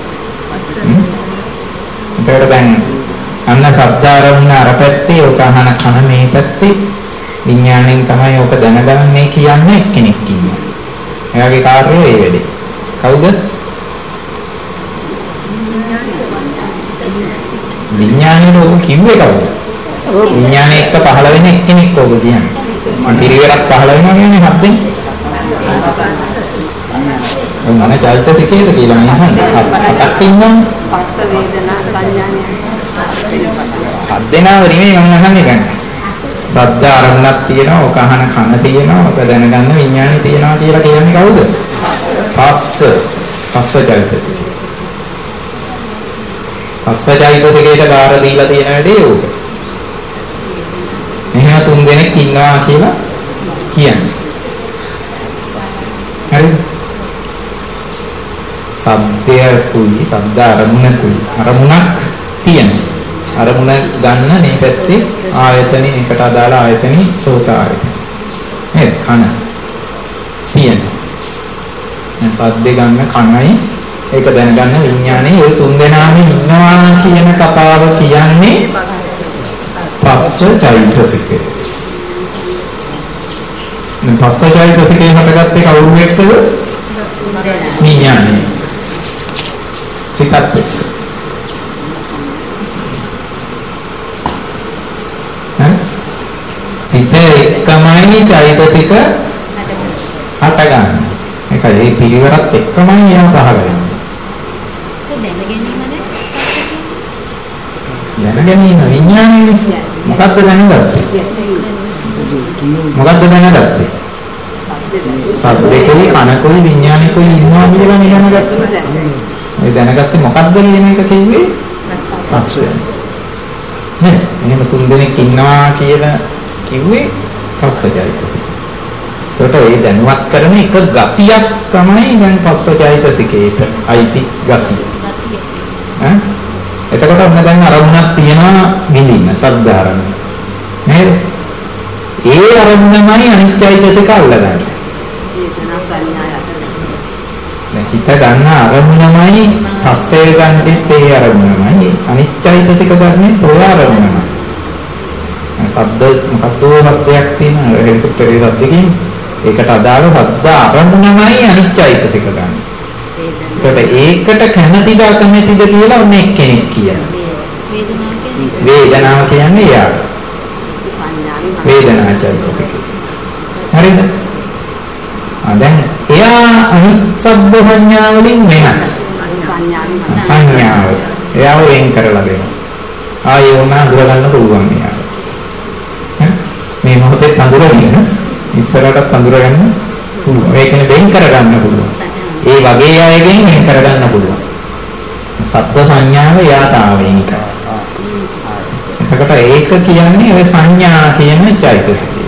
ඒකට දැන් අන්න සද්ධාරවුණ අර පැත්තේ ඔක අහන කන මේ පැත්තේ විඥාණයෙන් තමයි ඔක දැනගන්නේ කියන්නේ එක්කෙනෙක් ඉන්නවා. එයාගේ කාර්යය ඒ වැඩේ. කවුද? විඥාණයට ඔක කිව්වේ කවුද? විඥාණය එක්ක පහළ වෙන එක්කෙනෙක් ඔබ කියන්නේ. මම පිළිවෙලක් පහළ වෙනවා කියන්නේ හත් දෙනෙක්. මොන චෛතසිකයද කියලා මම අහන්නේ. හතක් ඉන්නවනේ. පස්ස වේදනා සංඥානේ. හත් දෙනාව නෙමෙයි මම අහන්නේ දැන්. සද්ද අරමුණක් තියෙනවා, ඔක අහන කන තියෙනවා, ඔක දැනගන්න විඥාණය තියෙනවා කියලා කියන්නේ කවුද? පස්ස චෛතසිකය. පස්ස චෛතසිකයට බාර දීලා තියෙන වැඩේ ඕක. එහෙම 3 දෙනෙක් ඉන්නවා කියලා කියන්නේ. හරිද? සබ්දයකුයි සබ්ද අරමුණකුයි අරමුණක් තියෙනවා. අරමුණ ගන්න මේ පැත්තේ ආයතනෙ එකට අදාළ ආයතනෙ සෝත ආයතන. නේද? කන තියෙනවා. දැන් සද්ද ගන්න කනයි ඒක දැනගන්න විඥානේ ওই 3 දෙනාම ඉන්නවා කියන කතාව කියන්නේ පස්ස චෛතසිකය. දැන් පස්ස චෛතසිකේ හටගත්තේ කවුරු එක්කද? විඥානේ. සිතත් එක්ක. සිත එක්කමයි චෛතසික හටගන්නේ. ඒකයි ඒ පිළිවෙලත් එක්කමයි යා පහළ වෙන්නේ. දැනගැනීම විඥානයේ මොකක්ද දැනගත්තේ? මොකක්ද දැනගත්තේ? සද්දේකේ කනකෝයි විඥානිකෝයි ඉන්නවා කියලා නේ දැනගත්තේ. මේ දැනගත්තේ මොකක්ද කියන එක කිව්වේ? පස්සේ. නේ එහෙම 3 දෙනෙක් ඉන්නවා කියලා කිව්වේ පස්සචෛතසික. ඒකට ඒ දැනුවත් කරන එක ගතියක් තමයි දැන් පස්සචෛතසිකේට අයිති ගතිය. එතකොට ඔන්න දැන් අරමුණක් තියෙනවා විඳින්න සද්ද අරමුණ. නේද? ඒ අරමුණමයි අනිත්‍යයිතසික අල්ලගන්නේ. වේදනා සංඥා දැන් හිත ගන්න අරමුණමයි පස්සේ ගන්නෙත් ඒ අරමුණමයි අනිත්‍යයිතසික ගන්නෙත් ඔය අරමුණමයි. සද්ද මොකක්ද සද්දයක් තියෙනවා හෙලිකොප්ටරේ සද්දකින් ඒකට අදාළ සද්ද අරමුණමයි අනිත්‍යයිතසික ගන්න. ඒකට කැමැතිද අකමැතිද කියලා ඔන්න එක්කෙනෙක් කියනවා. වේදනාව කියන්නේ යා. වේදනා චෛතසික. හරිද? දැන් එයා අනිත් සබ්බ සංඥා වලින් වෙනස්. සංඥාව. එයාව වෙන් කරලා දෙනවා. ආයෙ උනා අඳුරගන්න පුළුවන් එයාට. මේ මොහොතේ අඳුරගෙන ඉස්සරහට අඳුරගන්න පුළුවන්. ඒකනේ වෙන් කරගන්න පුළුවන්. ඒ වගේ අයගෙන් වෙන් කරගන්න පුළුවන්. සබ්බ සංඥාව යාතාවේනිකයි. එතකොට ඒක කියන්නේ ඔය සංඥා කියන චෛතසිකය.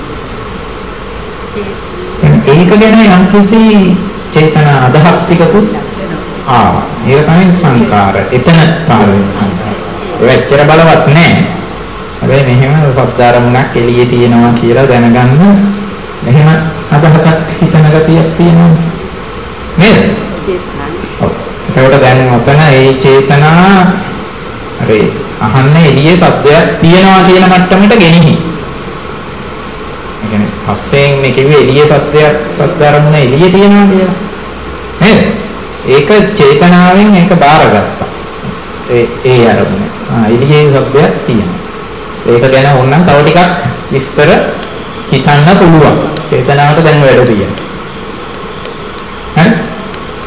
ඒක ගැන යම්කිසි චේතන අදහස් ටිකකුත් ආවා. ඒක තමයි සංකාර. එතන පහළ වෙන සංකාර. ඒක ඇත්තට බලවත් නැහැ. හැබැයි මෙහෙම සද්දාරමුණක් එළියේ තියෙනවා කියලා දැනගන්න මෙහෙම අදහසක් හිතන ගතියක් තියෙනවා. නේද? ඔව්. එතකොට දැන් ඔතන ඒ චේතනා හරි අහන්න එළියේ සද්දයක් තියෙනවා කියන මට්ටමට ගෙනිහි. ඒ කියන්නේ පස්සෙන් මේ කිව්වේ එළියේ සද්දයක් සද්දාරමුණ එළියේ තියෙනවා කියලා. නේද? ඒක චේතනාවෙන් ඒක බාරගත්තා. ඒ අරමුණ. එළියේ සද්දයක් තියෙනවා. ඒක ගැන ඕනනම් තව ටිකක් විස්තර හිතන්න පුළුවන්. චේතනාවට දැන් වැඩ තියෙනවා. හරි?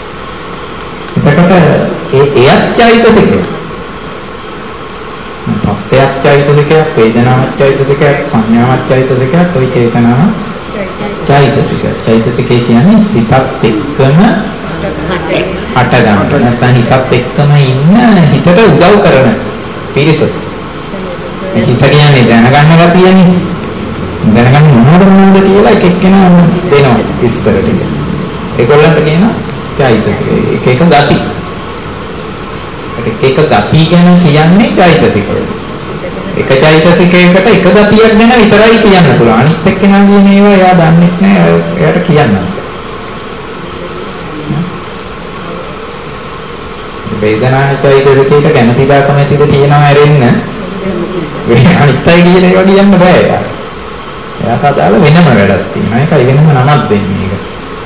එතකොට එයත් චෛතසිකය. පස්සයක් චෛතසිකයක්, වේදනාවක් චෛතසිකයක්, සංඥාවක් චෛතසිකයක්, ওই චේතනාව චෛතසිකය. චෛතසිකය කියන්නේ සිතත් එක්කම හට ගන්න. නැත්නම් හිතත් එක්කම ඉන්න හිතට උදව් කරන පිරිස. හිත කියන්නේ දැනගන්න ගතියනේ. දැනගන්න මොනවද කියලා එක එක්කෙනා දෙනවා විස්තර ටික. ඒගොල්ලන්ට කියනවා චෛතසිකය. එක එක ගති. එක ගති ගැන කියන්නේ චෛතසිකය. එක චෛතසිකයකට එක ගතියක් ගැන විතරයි කියන්න පුළුවන්. අනිත් එක්කෙනා කියන ඒවා එයා දන්නේ නැහැ. එයාට කියන්න. වේදනාන චෛතසිකයට කැමතිදා කැමතිද කියනවා ඇරෙන්න. අනිත් අය කියන ඒවා කියන්න බෑ එයා. එයාට අදාළ වෙනම වැඩක් තියෙනවා. ඒකයි වෙනම නමක් දෙන්නේ ඒක.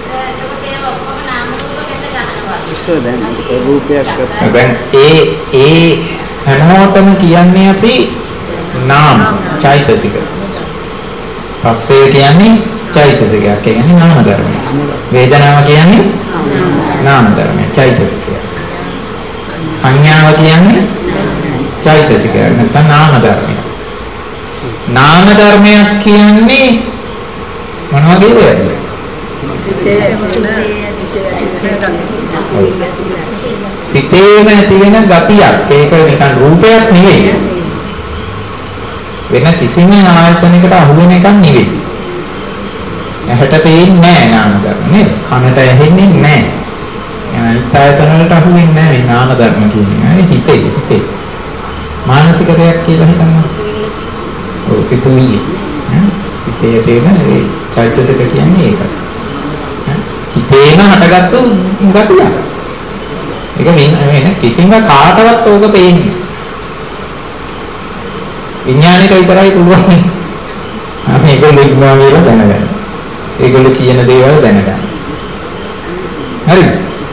දැන් ඒ හැමෝටම කියන්නේ අපි නාම චෛතසික. පස්සේ කියන්නේ චෛතසිකයක්. ඒ කියන්නේ නාම ධර්ම. වේදනාව කියන්නේ නාම ධර්ම චෛතසිකය. සංඥාව කියන්නේ චෛතසිකය. නැත්නම් නාම ධර්මය. නාම ධර්මයක් කියන්නේ මොන වගේ දෙයක්ද? සිතේම ඇති වෙන ගතියක්. ඒක නිකන් රූපයක් නෙවෙයි. වෙන කිසිම ආයතනයකට අහු වෙන එකක් නෙවෙයි. ඇහැට පේන්නේ නැහැ නාම ධර්ම නේද? කනට ඇහෙන්නේ නැහැ. අනිත් ආයතන වලට අහු වෙන්නේ නැහැ මේ නාම ධර්ම කියන්නේ. හිතේ. මානසික දෙයක් කියලා හිතන්න. ඔව් සිතුවිලි. හිතේ තියෙන ඒ චෛතසික කියන්නේ ඒක. හිතේම හටගත්තු ගතියක්. ඒක වෙන කිසිම කාටවත් ඕක පේන්නේ. විඥානික විතරයි පුළුවන්. මේගොල්ලෝ ඉන්නවා කියලා දැනගන්න. ඒගොල්ලෝ කියන දේවල් දැනගන්න. හරිද?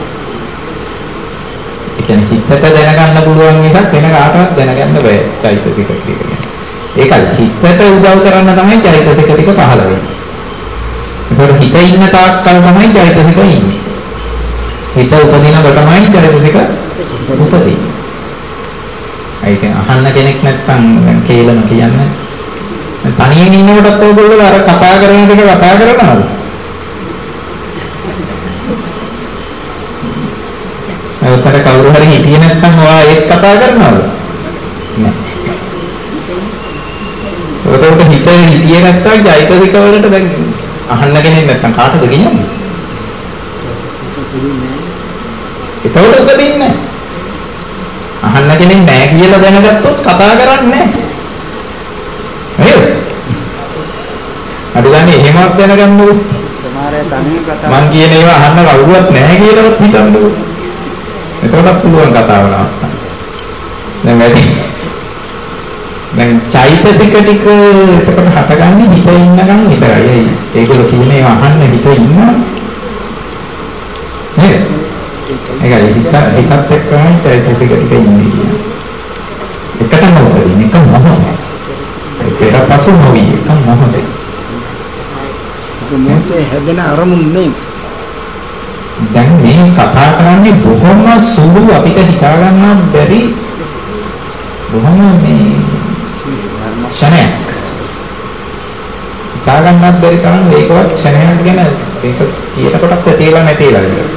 ඒ කියන්නේ හිතට දැනගන්න පුළුවන් එකක් වෙන කාටවත් දැනගන්න බෑ චෛතසික ටික. ඒකයි හිතට උදව් කරන්න තමයි චෛතසික ටික පහළ වෙන්නේ. ඒතකොට හිත ඉන්න තාක්කල් තමයි චෛතසික ඉන්නේ. හිත උපදිනකොට තමයි චෛතසික උපදින්නේ. ඒක අහන්න කෙනෙක් නැත්නම් දැන් කේලම කියන්නේ තනියෙන් ඉන්නකොටත් ඔයගොල්ලෝ අර කතා කරන ටික කතා කරනවද? ඒතර කවුරු හරි හිටියේ නැත්නම් ඔයා ඒත් කතා කරනවද? නෑ. ඔතකොට හිටියේ නැත්නම් චෛතසික වලට දැන් අහන්න කෙනෙක් නැත්නම් කාටද කියන්නේ? ඒතකොට උපදින්නේ නැහැ. අහන්න කෙනෙක් නැහැ කියලා දැනගත්තොත් කතා කරන්නේ නැහැ. නේද? අඩුගානේ එහෙමවත් දැනගන්නකො. සමහරය තනියෙන් කතා මං කියන ඒවා අහන්න කවුරුවත් නැහැ කියලාවත් හිතන්නකො. එතකොටත් පුළුවන් කතාව නවත්තන්න. දැන් චෛතසික ටික එතකොට හටගන්නේ හිත ඉන්නකම් විතරයි. ඒගොල්ලෝ කියන ඒවා අහන්න හිත ඉන්නවා. නේද? ඒකයි හිතත් එක්කම චෛතසික ටික ඉන්නේ කියන්නේ. එකටම උපදින එක මොහොතේ. පෙරපසු නොවි එක මොහොතේ. මොහොතේ හැදෙන අරමුණ නේ. දැන් මේ කතා කරන්නේ බොහොම සුළු අපිට හිතා ගන්නත් බැරි බොහොම මේ ක්ෂණයක්. හිතා ගන්නත් බැරි තරම් ඒකවත් ක්ෂණයක් ගැන ඒක කියනකොටත් ඇතිලා නැතිලා ඉතින්.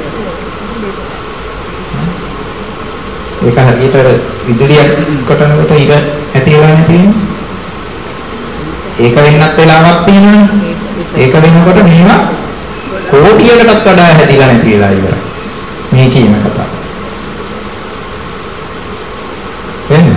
ඒක හරියට විදුලියක් කොටනකොට ඉර ඇතිලා නැතිනේ. ඒක වෙන්නත් වෙලාවක් තියෙනවනේ. ඒක වෙනකොට මේවා කෝටියකටත් වඩා හැදිලා නැතිලා ඉවරයි. මේ කියන කතාව. වෙන්නේ.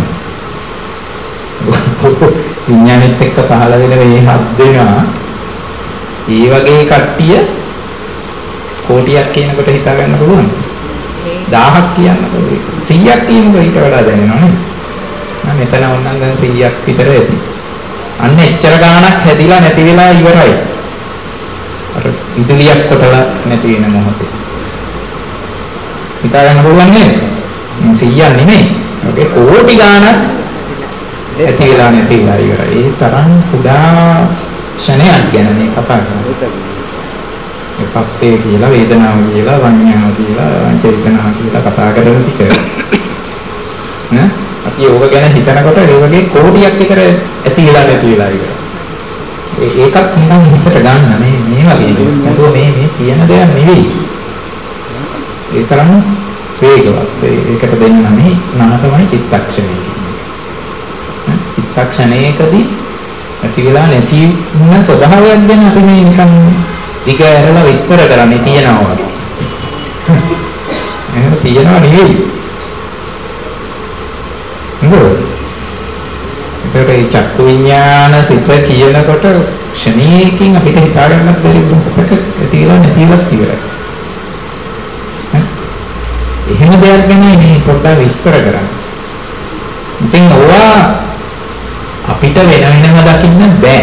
විඥානෙත් එක්ක පහළ වෙන මේ හත් දෙනා ඒ වගේ කට්ටිය කෝටියක් කියනකොට හිතා ගන්න පුළුවන්. 1000ක් කියන්නකොට 100ක් කියනකොට ඊට වඩා දැනෙනවා නේද? මම මෙතන ඕනනම් දැන් 100ක් විතර ඇති. අන්න එච්චර ගාණක් හැදිලා නැති වෙලා ඉවරයි. අර විදුලියක් කොටලා නැති වෙන මොහොතේ. හිතා ගන්න පුළුවන් නේද? 100ක් නෙමෙයි. ඔගේ කෝටි ගාණක් ඇති වෙලා නැති වෙලා ඉවරයි. ඒ තරම් කුඩා ක්ෂණයක් ගැන මේ කතා කරන්නේ. ඒ පස්සේ කියලා වේදනාව කියලා සංඥාව කියලා චේතනාව කියලා කතා කරන ටික නේ අපි අපි ඕක ගැන හිතනකොට ඒ වගේ කෝටියක් විතර ඇතිලා නැතිලා ඉවරයි. ඒකත් නිකන් හිතට ගන්න මේ වගේ දේ. නැතුව මේ කියන දේක් නෙවෙයි. ඒ තරම් වේගවත්. ඒකට දෙන්න මේ නම තමයි චිත්තක්ෂණය කියන්නේ. චිත්තක්ෂණයකදී ඇතිලා නැති වෙන ස්වභාවයක් ගැන අපි මේ නිකන් දිග ඇරලා විස්තර කරන්නේ තියනවා වගේ. එහෙම තියනවා නෙවෙයි. ඒකට චක්කු විඥාන සිත කියනකොට ක්ෂණයකින් අපිට හිතා ගන්නත් බැරි මොකක්ද ඇතිලා නැතිවත් ඉවරයි. එහෙම දෙයක් ගැන මේ පොඩ්ඩක් විස්තර කරන්න. ඉතින් ඔවා අපිට වෙනම දකින්න බෑ.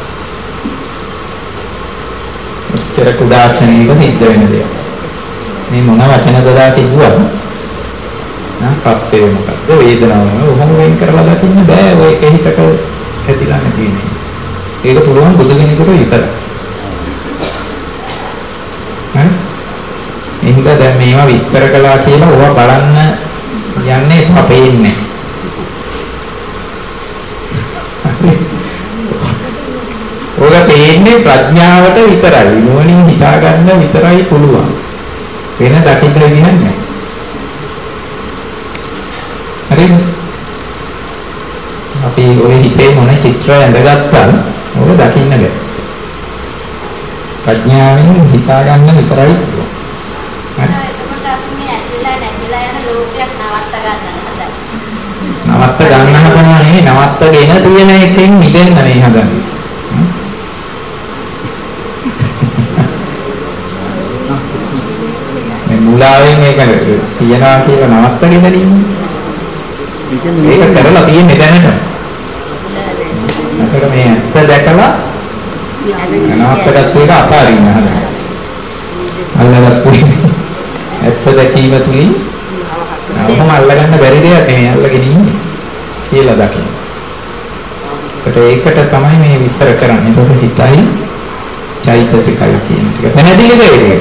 උත්තර කුඩා ක්ෂණයක සිද්ධ වෙන දේක්. මේ මොන වචනද දා කිව්වද? පස්සේ මොකද්ද වේදනාව ඔහොම වෙන් කරලා දකින්න බෑ. ඔය එක හිතක ඇතිලා නැති වෙන්නේ. ඒක පුළුවන් බුදු කෙනෙකුට විතරයි. හරි? එහෙනම් දැන් මේවා විස්තර කළා කියලා ඕවා බලන්න යන්නේ අපේන්නේ. ඕක පේන්නේ ප්‍රඥාවට විතරයි. නුවණින් හිතා ගන්න විතරයි පුළුවන්. වෙන දකින්න විදිහක් නැහැ. හරිද? අපි ඔය හිතේ මොන චිත්‍ර ඇඳගත්තත් ඕක දකින්න බෑ. ප්‍රඥාවෙන් හිතා ගන්න විතරයි පුළුවන්. හරි? එතකොට අපි මේ ඇතිලා නැතිලා යන ලෝකයක් නවත්ත නවත්ත ගන්න හදනවා නෙවෙයි, නවත්තගෙන තියෙන එකෙන් මිදෙන්න මේ හදන්නේ. මේ මුලාවෙන් මේක තියනවා කියලා නවත්තගෙන ඉන්නේ. ඒක කරලා තියෙන්නේ දැනට. අපිට මේ ඇත්ත දැකලා නවත්තගත්ත එක අතාරින්න හදනවා. අල්ලගත්තු ඇත්ත දැකීම තුලින් කොහොම අල්ලගන්න බැරි දෙයක් නෙමෙයි අල්ලගෙන ඉන්නේ කියලා දකින්න. ඒකට තමයි මේ විස්තර කරන්නේ. ඒක හිතයි චෛතසිකයි කියන එක. පැහැදිලිද ඒක?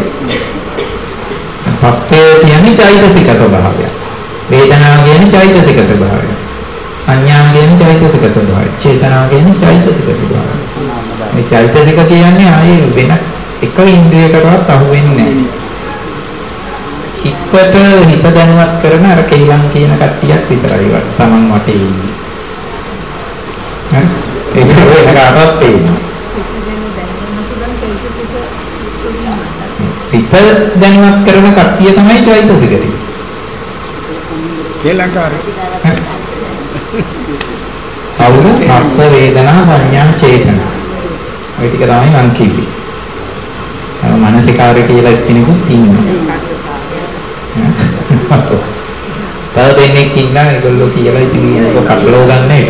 පස්සේ කියන්නේ චෛතසික ස්වභාවය. වේදනාව කියන්නේ චෛතසික ස්වභාවය. සංඥා කියන්නේ චෛතසික ස්වභාවය. චේතනාව කියන්නේ චෛතසික ස්වභාවය. මේ චෛතසික කියන්නේ ආයේ වෙන එක ඉන්ද්‍රියකටවත් අහු වෙන්නේ නැහැ. හිතට හිත දැනුවත් කරන අර කෙයිලම් කියන කට්ටියක් විතරයි වට තමන් වටේ ඉන්නේ. ඒක වෙනකටවත් පේන්නේ. සිත දැනුවත් කරන කට්ටිය තමයි චෛතසිකටි. කෙලංකාරය. කවුද? රස වේදනා සංඥා චේතනා. ඔය ටික තමයි මං කිව්වේ. මානසිකාරය කියලා කෙනෙකුත් ඉන්නවා. තව දෙනෙක් ඉන්නා ඒගොල්ලෝ කියලා ඉතින් ඒක කඩලව ගන්න එක.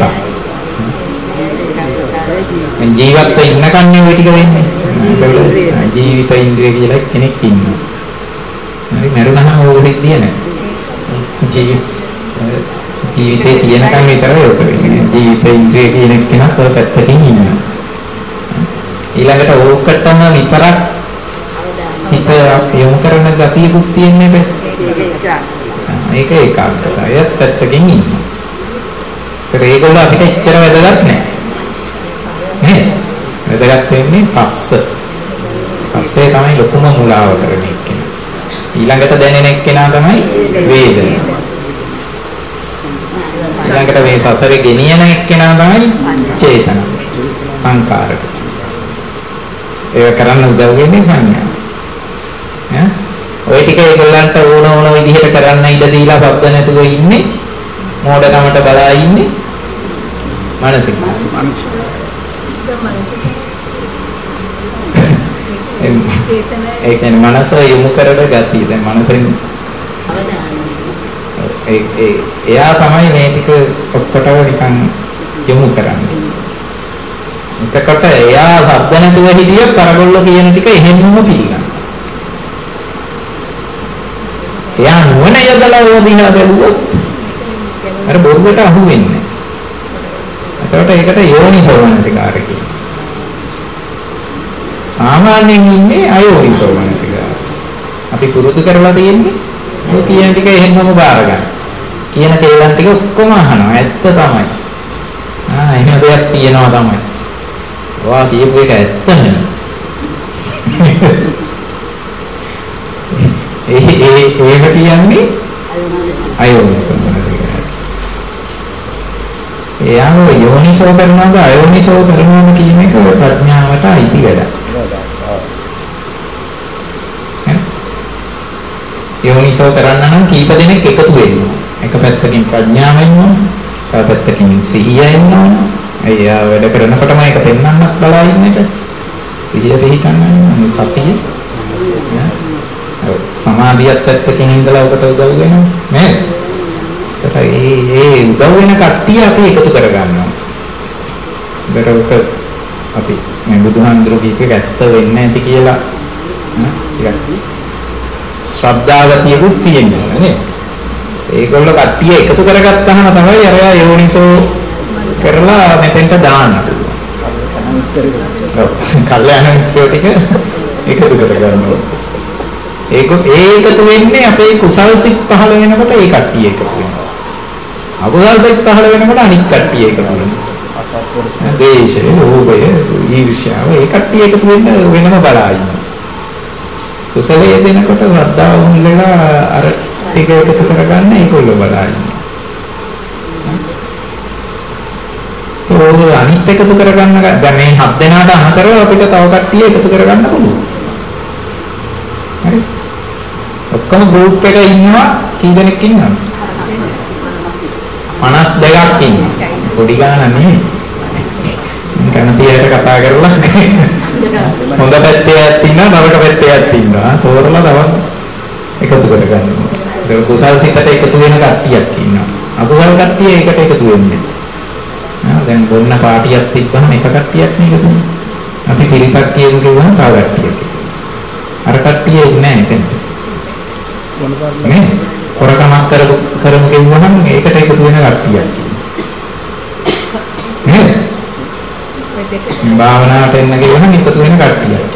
ජීවිත ඉන්නකන්නේ ඔය ටික වෙන්නේ. ඒගොල්ලෝ ජීවිත ඉන්ද්‍රිය කියලා කෙනෙක් ඉන්නවා. හරි මරුණාම ඕක සිද්ධිය නැහැ. ජීවිතේ තියෙනකන් විතරයි ඔක වෙන්නේ. ජීවිත ඉන්ද්‍රිය කියන කෙනාත් ඔය පැත්තකින් ඉන්නවා. ඊළඟට ඕකටම විතරක් හිත යොමු කරන ගතියකුත් තියෙන්නේ බෑ. ඒක ඒකාන්තයි. ඒත් පැත්තකින් ඉන්නවා. ඒගොල්ලෝ අපිට එච්චර වැදගත් නෑ. නේ? වැදගත් වෙන්නේ පස්සේ තමයි ලොකුම මුලාව කරන්නේ එක්කෙනා. ඊළඟට දැනෙන එක්කෙනා තමයි වේදනාව. ඊළඟට මේ සසරේ ගෙනියන එක්කෙනා තමයි චේතනාව. සංකාරක. ඒක කරන්න උදව් වෙන්නේ සංඥා. ඔය ටික ඒගොල්ලන්ට ඕන විදිහට කරන්න ඉඩ දීලා සබ්ද නැතුව ඉන්නේ මෝඩකමට බලා ඉන්නේ මානසික ඒ කියන්නේ මනස යොමු කරන ගතිය. දැන් මනසෙන් එයා තමයි මේ ටික ඔක්කොටම නිකන් යොමු කරන්නේ. එතකොට එයා සබ්ද නැතුව හිටියොත් අරගොල්ලෝ කියන ටික එහෙමම පිළිගන්නවා. එයා නුවණ යොදලා වදිනා බැලුවොත් අර බොරුවට අහු වෙන්නේ. එතකොට ඒකට යෝනිසෝමනසිකාරය කියනවා. සාමාන්‍යයෙන් ඉන්නේ අයෝනිසෝමනසිකාරය. අපි පුරුදු කරලා තියෙන්නේ ඔය කියන ටික එහෙමම බාර ගන්න. කියන කේලම් ටික ඔක්කොම අහනවා. ඇත්ත තමයි. එහෙම දෙයක් තියෙනවා තමයි. ඔයා කියපු එක ඇත්ත නෙමෙයි. ඒක කියන්නේ අයෝනිසෝ මනසිකාරය. එයාම යෝනිසෝ කරනවාද අයෝනිසෝ කරනවාද කියන එක ප්‍රඥාවට අයිති වැඩක්. යෝනිසෝ කරන්න නම් කීප දෙනෙක් එකතු වෙනවා. එක පැත්තකින් ප්‍රඥාව ඉන්නවා, තව පැත්තකින් සිහිය ඉන්නවා. අයියා වැඩ කරනකොටම ඒක පෙන්වන්නත් බලා ඉන්න එක. සිහිය පිහිටන්න සතිය. සමාධියත් පැත්තකින් ඉඳලා ඔබට උදව් වෙනවා නේද? ඒ උදව් වෙන කට්ටිය අපි එකතු කරගන්නවා. දරවක අපි මේ බුදුහාමුදුරුවෝ කියපේක ඇත්ත වෙන්නේ නැති කියලා ටිකක් ශ්‍රද්ධාවතියකුත් තියෙනවා නේද? ඒගොල්ලෝ කට්ටිය එකතු කරගත්තාම තමයි අරයා යෝනිසෝ කරලා මෙතෙන්ට දාන්න පුළුවන්. කල්යාණ මිත්‍රයෝ ටික එකතු කරගන්නවා. ඒක එකතු වෙන්නේ අපේ කුසල් සිත් පහළ වෙනකොට ඒ කට්ටිය එකතු වෙනවා. අකුසල් සිත් පහළ වෙනකොට අනිත් කට්ටිය එකතු වෙනවා. දේශය, ලෝභය, ඊර්ෂ්‍යාව ඒ කට්ටිය එකතු වෙන්න වෙනම බලා ඉන්නවා. කුසලයේ දෙනකොට ශ්‍රද්ධාව මුල්ලලා අර ටික එකතු කරගන්න ඒගොල්ලෝ බලා ඉන්නවා. ඒ අනිත් එකතු කරගන්න දැන් මේ 7 දෙනාට අමතරව අපිට තව කට්ටිය එකතු කරගන්න පුළුවන්. හරි. ඔක්කොම ගෲප් එකක ඉන්නවා කී දෙනෙක් ඉන්නවද? 52ක් ඉන්නවා. පොඩි ගානක් නෙමෙයි. කනතියට කතා කරලා හොඳ පැත්තේක් ඉන්නවා, නරක පැත්තේක් ඉන්නවා. තෝරලා තව එකතු කරගන්නවා. ඒක කුසල් සිතට එකතු වෙන කට්ටියක් ඉන්නවා. අකුසල් කට්ටිය ඒකට එකතු වෙන්නේ. දැන් බොන්න පාටියක් තිබ්බම එක කට්ටියක් නේ එකතු වෙන්නේ. අපි පිරිසක් කියමු කිව්වම තව කට්ටියක්. අර කට්ටිය ඉන්නේ නැහැ එතන. නේ? හොරකමක් කරමු කිව්වනම් ඒකට එකතු වෙන කට්ටියක්. නේද? භාවනාවට එන්න කිව්වනම් එකතු වෙන කට්ටියක්.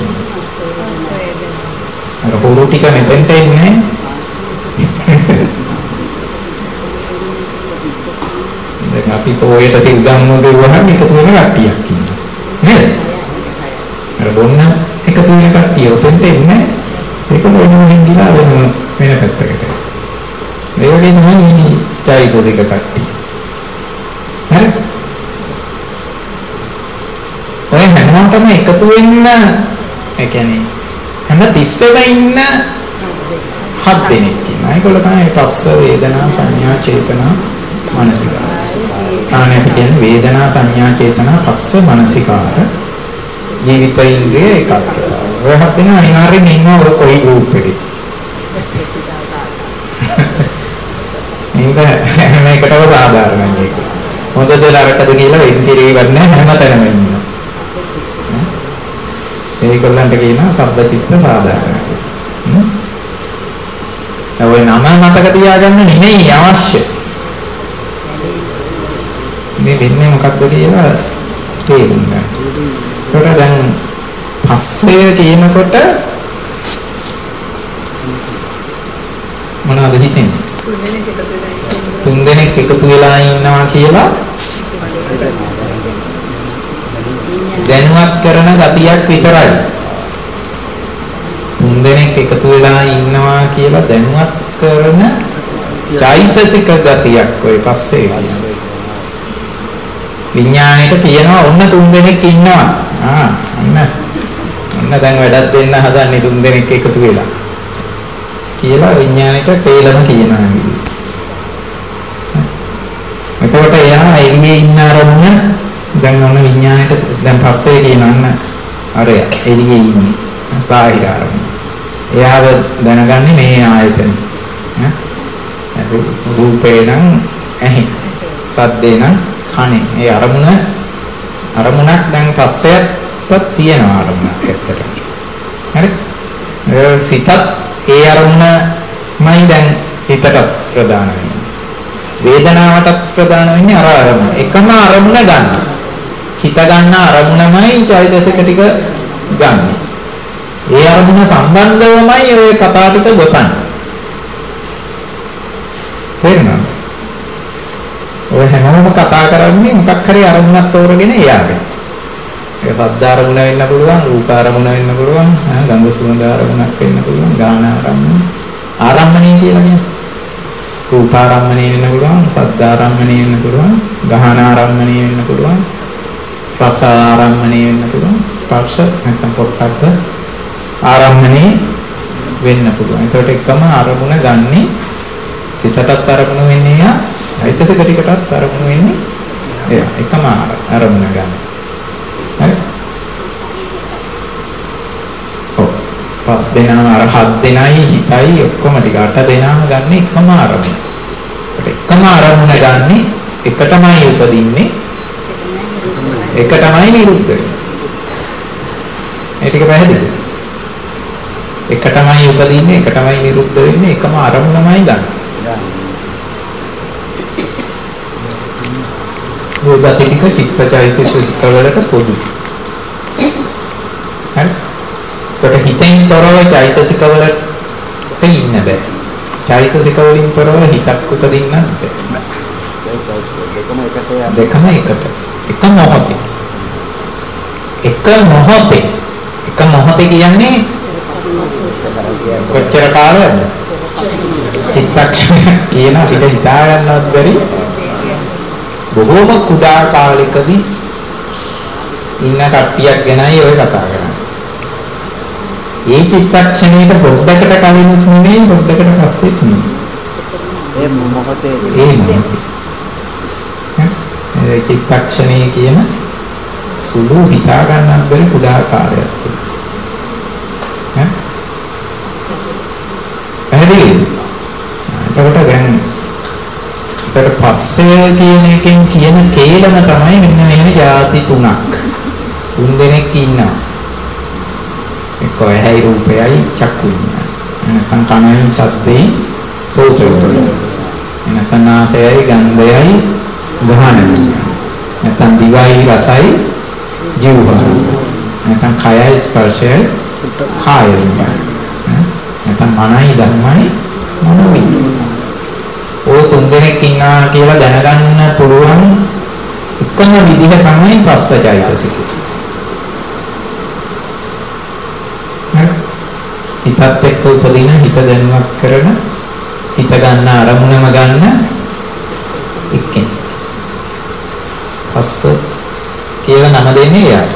අර හොරු ටික මෙතෙන්ට එන්නේ. දැන් අපි පොයට සිල් ගන්නු කිව්වනම් එකතු වෙන කට්ටියක් ඉන්නවා. නේද? අර බොන්න එකතු වෙන කට්ටිය උතෙන්ට එන්නේ. ඒක මොනවා හින්දිලා වෙන පැත්තකට. මේ වගේ තමයි චෛතසික කට්ටිය. හරි? ඔය හැමෝටම එකතු වෙන්න ඒ කියන්නේ හැම තිස්සෙම ඉන්න 7 දෙනෙක් ඉන්නවා. ඒගොල්ලෝ තමයි පස්ස වේදනා සංඥා චේතනා මනසිකාර. සාමාන්‍ය අපි කියන්නේ වේදනා සංඥා චේතනා පස්ස මනසිකාර ජීවිතයේ ඒකාග්‍රතාව. ඔය 7 දෙනා අනිවාර්යෙන් ඉන්නවා ඔය කොයි ගෲප් එකේ. මේකටව සාධාරණයි ඒක. හොඳ දෙලරකද කියලා වෙන්තිරේ ගන්න හැමතැනම ඉන්නවා. ඒගොල්ලන්ට කියනවා සබ්බචිත්ත සාධාරණයි. ඔය නම මතක තියාගන්න නෙමෙයි අවශ්‍ය. මේ වෙන්නේ මොකක්ද කියලා තේරුම් ගන්න. ඒකට දැන් පස්සේ කියනකොට මොනවද හිතෙන්නේ? 3 දෙනෙක් එකතු වෙලා ඉන්නවා කියලා දැනුවත් කරන ගතියක් විතරයි. 3 දෙනෙක් එකතු වෙලා ඉන්නවා කියලා දැනුවත් කරන චෛතසික ගතියක් ඔය පස්සේ කියනවා. විඥාණයට කියනවා ඔන්න 3 දෙනෙක් ඉන්නවා. ඔන්න දැන් වැඩක් දෙන්න හදන්නේ 3 දෙනෙක් එකතු වෙලා. කියලා විඥාණයට තේලම කියනවා. එතකොට එයා එළියේ ඉන්න අරමුණ දැන් ඔන්න විඥාණයට දැන් පස්සේ කියනන්න අර එළියේ ඉන්නේ බාහිර අරමුණ. එයාව දැනගන්නේ මේ ආයතනෙ. රූපේ නම් ඇහි, සද්දේ නම් කනේ. ඒ අරමුණක් දැන් පස්සෙත් තියෙනවා අරමුණක් ඇත්තට. හරි? සිතත් ඒ අරමුණමයි දැන් හිතට ප්‍රදාන වෙන්නේ. වේදනාවටත් ප්‍රදාන වෙන්නේ අර අරමුණ. එකම අරමුණ ගන්න. හිත ගන්න අරමුණමයි චෛතසික ටික ගන්න. ඒ අරමුණ සම්බන්ධවමයි ඔය කතා ටික ගොතන්නේ. තේරුණාද? ඔය හැමෝම කතා කරන්නේ මොකක් හරි අරමුණක් තෝරගෙන එයාගෙන. ඒක සද්ද අරමුණ වෙන්න පුළුවන්, රූප අරමුණ වෙන්න පුළුවන්, ගන්ධ සුවඳ අරමුණක් වෙන්න පුළුවන්, ගාන අරමුණ. ආරම්මණය කියලා කියන්නේ. රූප ආරම්මණය වෙන්න පුළුවන්, සද්ද ආරම්මණය වෙන්න පුළුවන්, ගාන ආරම්මණය වෙන්න පුළුවන්, රස ආරම්මණය වෙන්න පුළුවන්, ස්පර්ශ නැත්නම් පොට්ටබ්බ ආරම්මණය වෙන්න පුළුවන්. ඒකට එකම අරමුණ ගන්නේ සිතටත් අරමුණ වෙන්නේ යා, චෛතසික ටිකටත් අරමුණ වෙන්නේ එයා. එකම අරමුණ ගන්න. හරි. ඔව්. පස් දෙනාම අර හත් දෙනයි හිතයි ඔක්කොම ටික අට දෙනාම ගන්න එකම අරමුණ. එකම අරමුණ ගන්න එකටමයි උපදින්නේ. එකටමයි නිරුද්ධ වෙන්නේ. ඒ ටික පැහැදිලිද? එකටමයි උපදින්නේ, එකටමයි නිරුද්ධ වෙන්නේ, එකම අරමුණමයි ගන්න. ඒ ගතික චිත්තචෛතසික වලට පොදු. හරි. කොට හිතෙන් තොරව චෛතසික වලට ඉන්න බෑ. චෛතසික වලින් තොරව හිතක් උපදින්නත් බෑ. දෙකම එකට. එක මොහොතේ. එක මොහොතේ කියන්නේ කොච්චර කාලයක්ද? චිත්තක්ෂණ කියන අපිට හිතා ගන්නවත් බැරි බොහෝම කුඩා කාලයකදී ඉන්න කට්ටියක් ගැනයි ඔය කතා කරන්නේ. ඒ චිත්තක්ෂණයට පොඩ්ඩකට කලින් නෙමෙයි පොඩ්ඩකට පස්සෙත් නෙමෙයි. ඒ මොහොතේදී ඒ චිත්තක්ෂණය කියන සුළු හිතා ගන්නවත් බැරි කුඩා කාලයක්. පැහැදිලිද? එතකොට දැන් ඊට පස්සේ කියන එකෙන් කියන කේලම තමයි මෙන්න මෙහෙම ಜಾති තුනක්. තුන් දෙනෙක් ඉන්නවා. එක්ක ඇහැයි රූපයයි චක්කු විඤ්ඤාණය. නැත්නම් කනයි ශබ්දේ සෝත විඤ්ඤාණය. නැත්නම් නාසයයි ගන්ධයයි ගහන විඤ්ඤාණය. නැත්නම් දිවයි රසයි ජීවහාරය. නැත්නම් කයයි ස්පර්ශයයි කාය විඤ්ඤාණය. නැත්නම් මනයි ධම්මයි මනෝ විඤ්ඤාණය. ඔය තුන් දෙනෙක් ඉන්නා කියලා දැනගන්න පුළුවන් එකම විදිහ තමයි පස්සචෛතසිකය. හිතත් එක්ක උපදින හිත දැනුවත් කරන හිත ගන්න අරමුණම ගන්න එක්කෙනෙක්. පස්ස කියලා නම දෙන්නේ එයාට.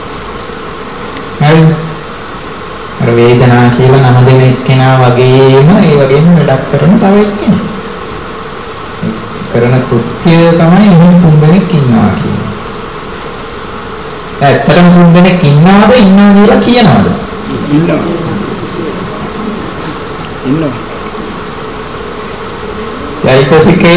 හරිද? අර වේදනා කියලා නම දෙන එක්කෙනා වගේම ඒ වගේම වැඩක් කරන තව එක්කෙනෙක්. කරන කෘත්‍ය තමයි එහෙම තුන් දෙනෙක් ඉන්නවා කියන්නේ. ඇත්තටම තුන් දෙනෙක් ඉන්නවද කියලා කියනවද? ඉන්නවා. චෛතසිකේ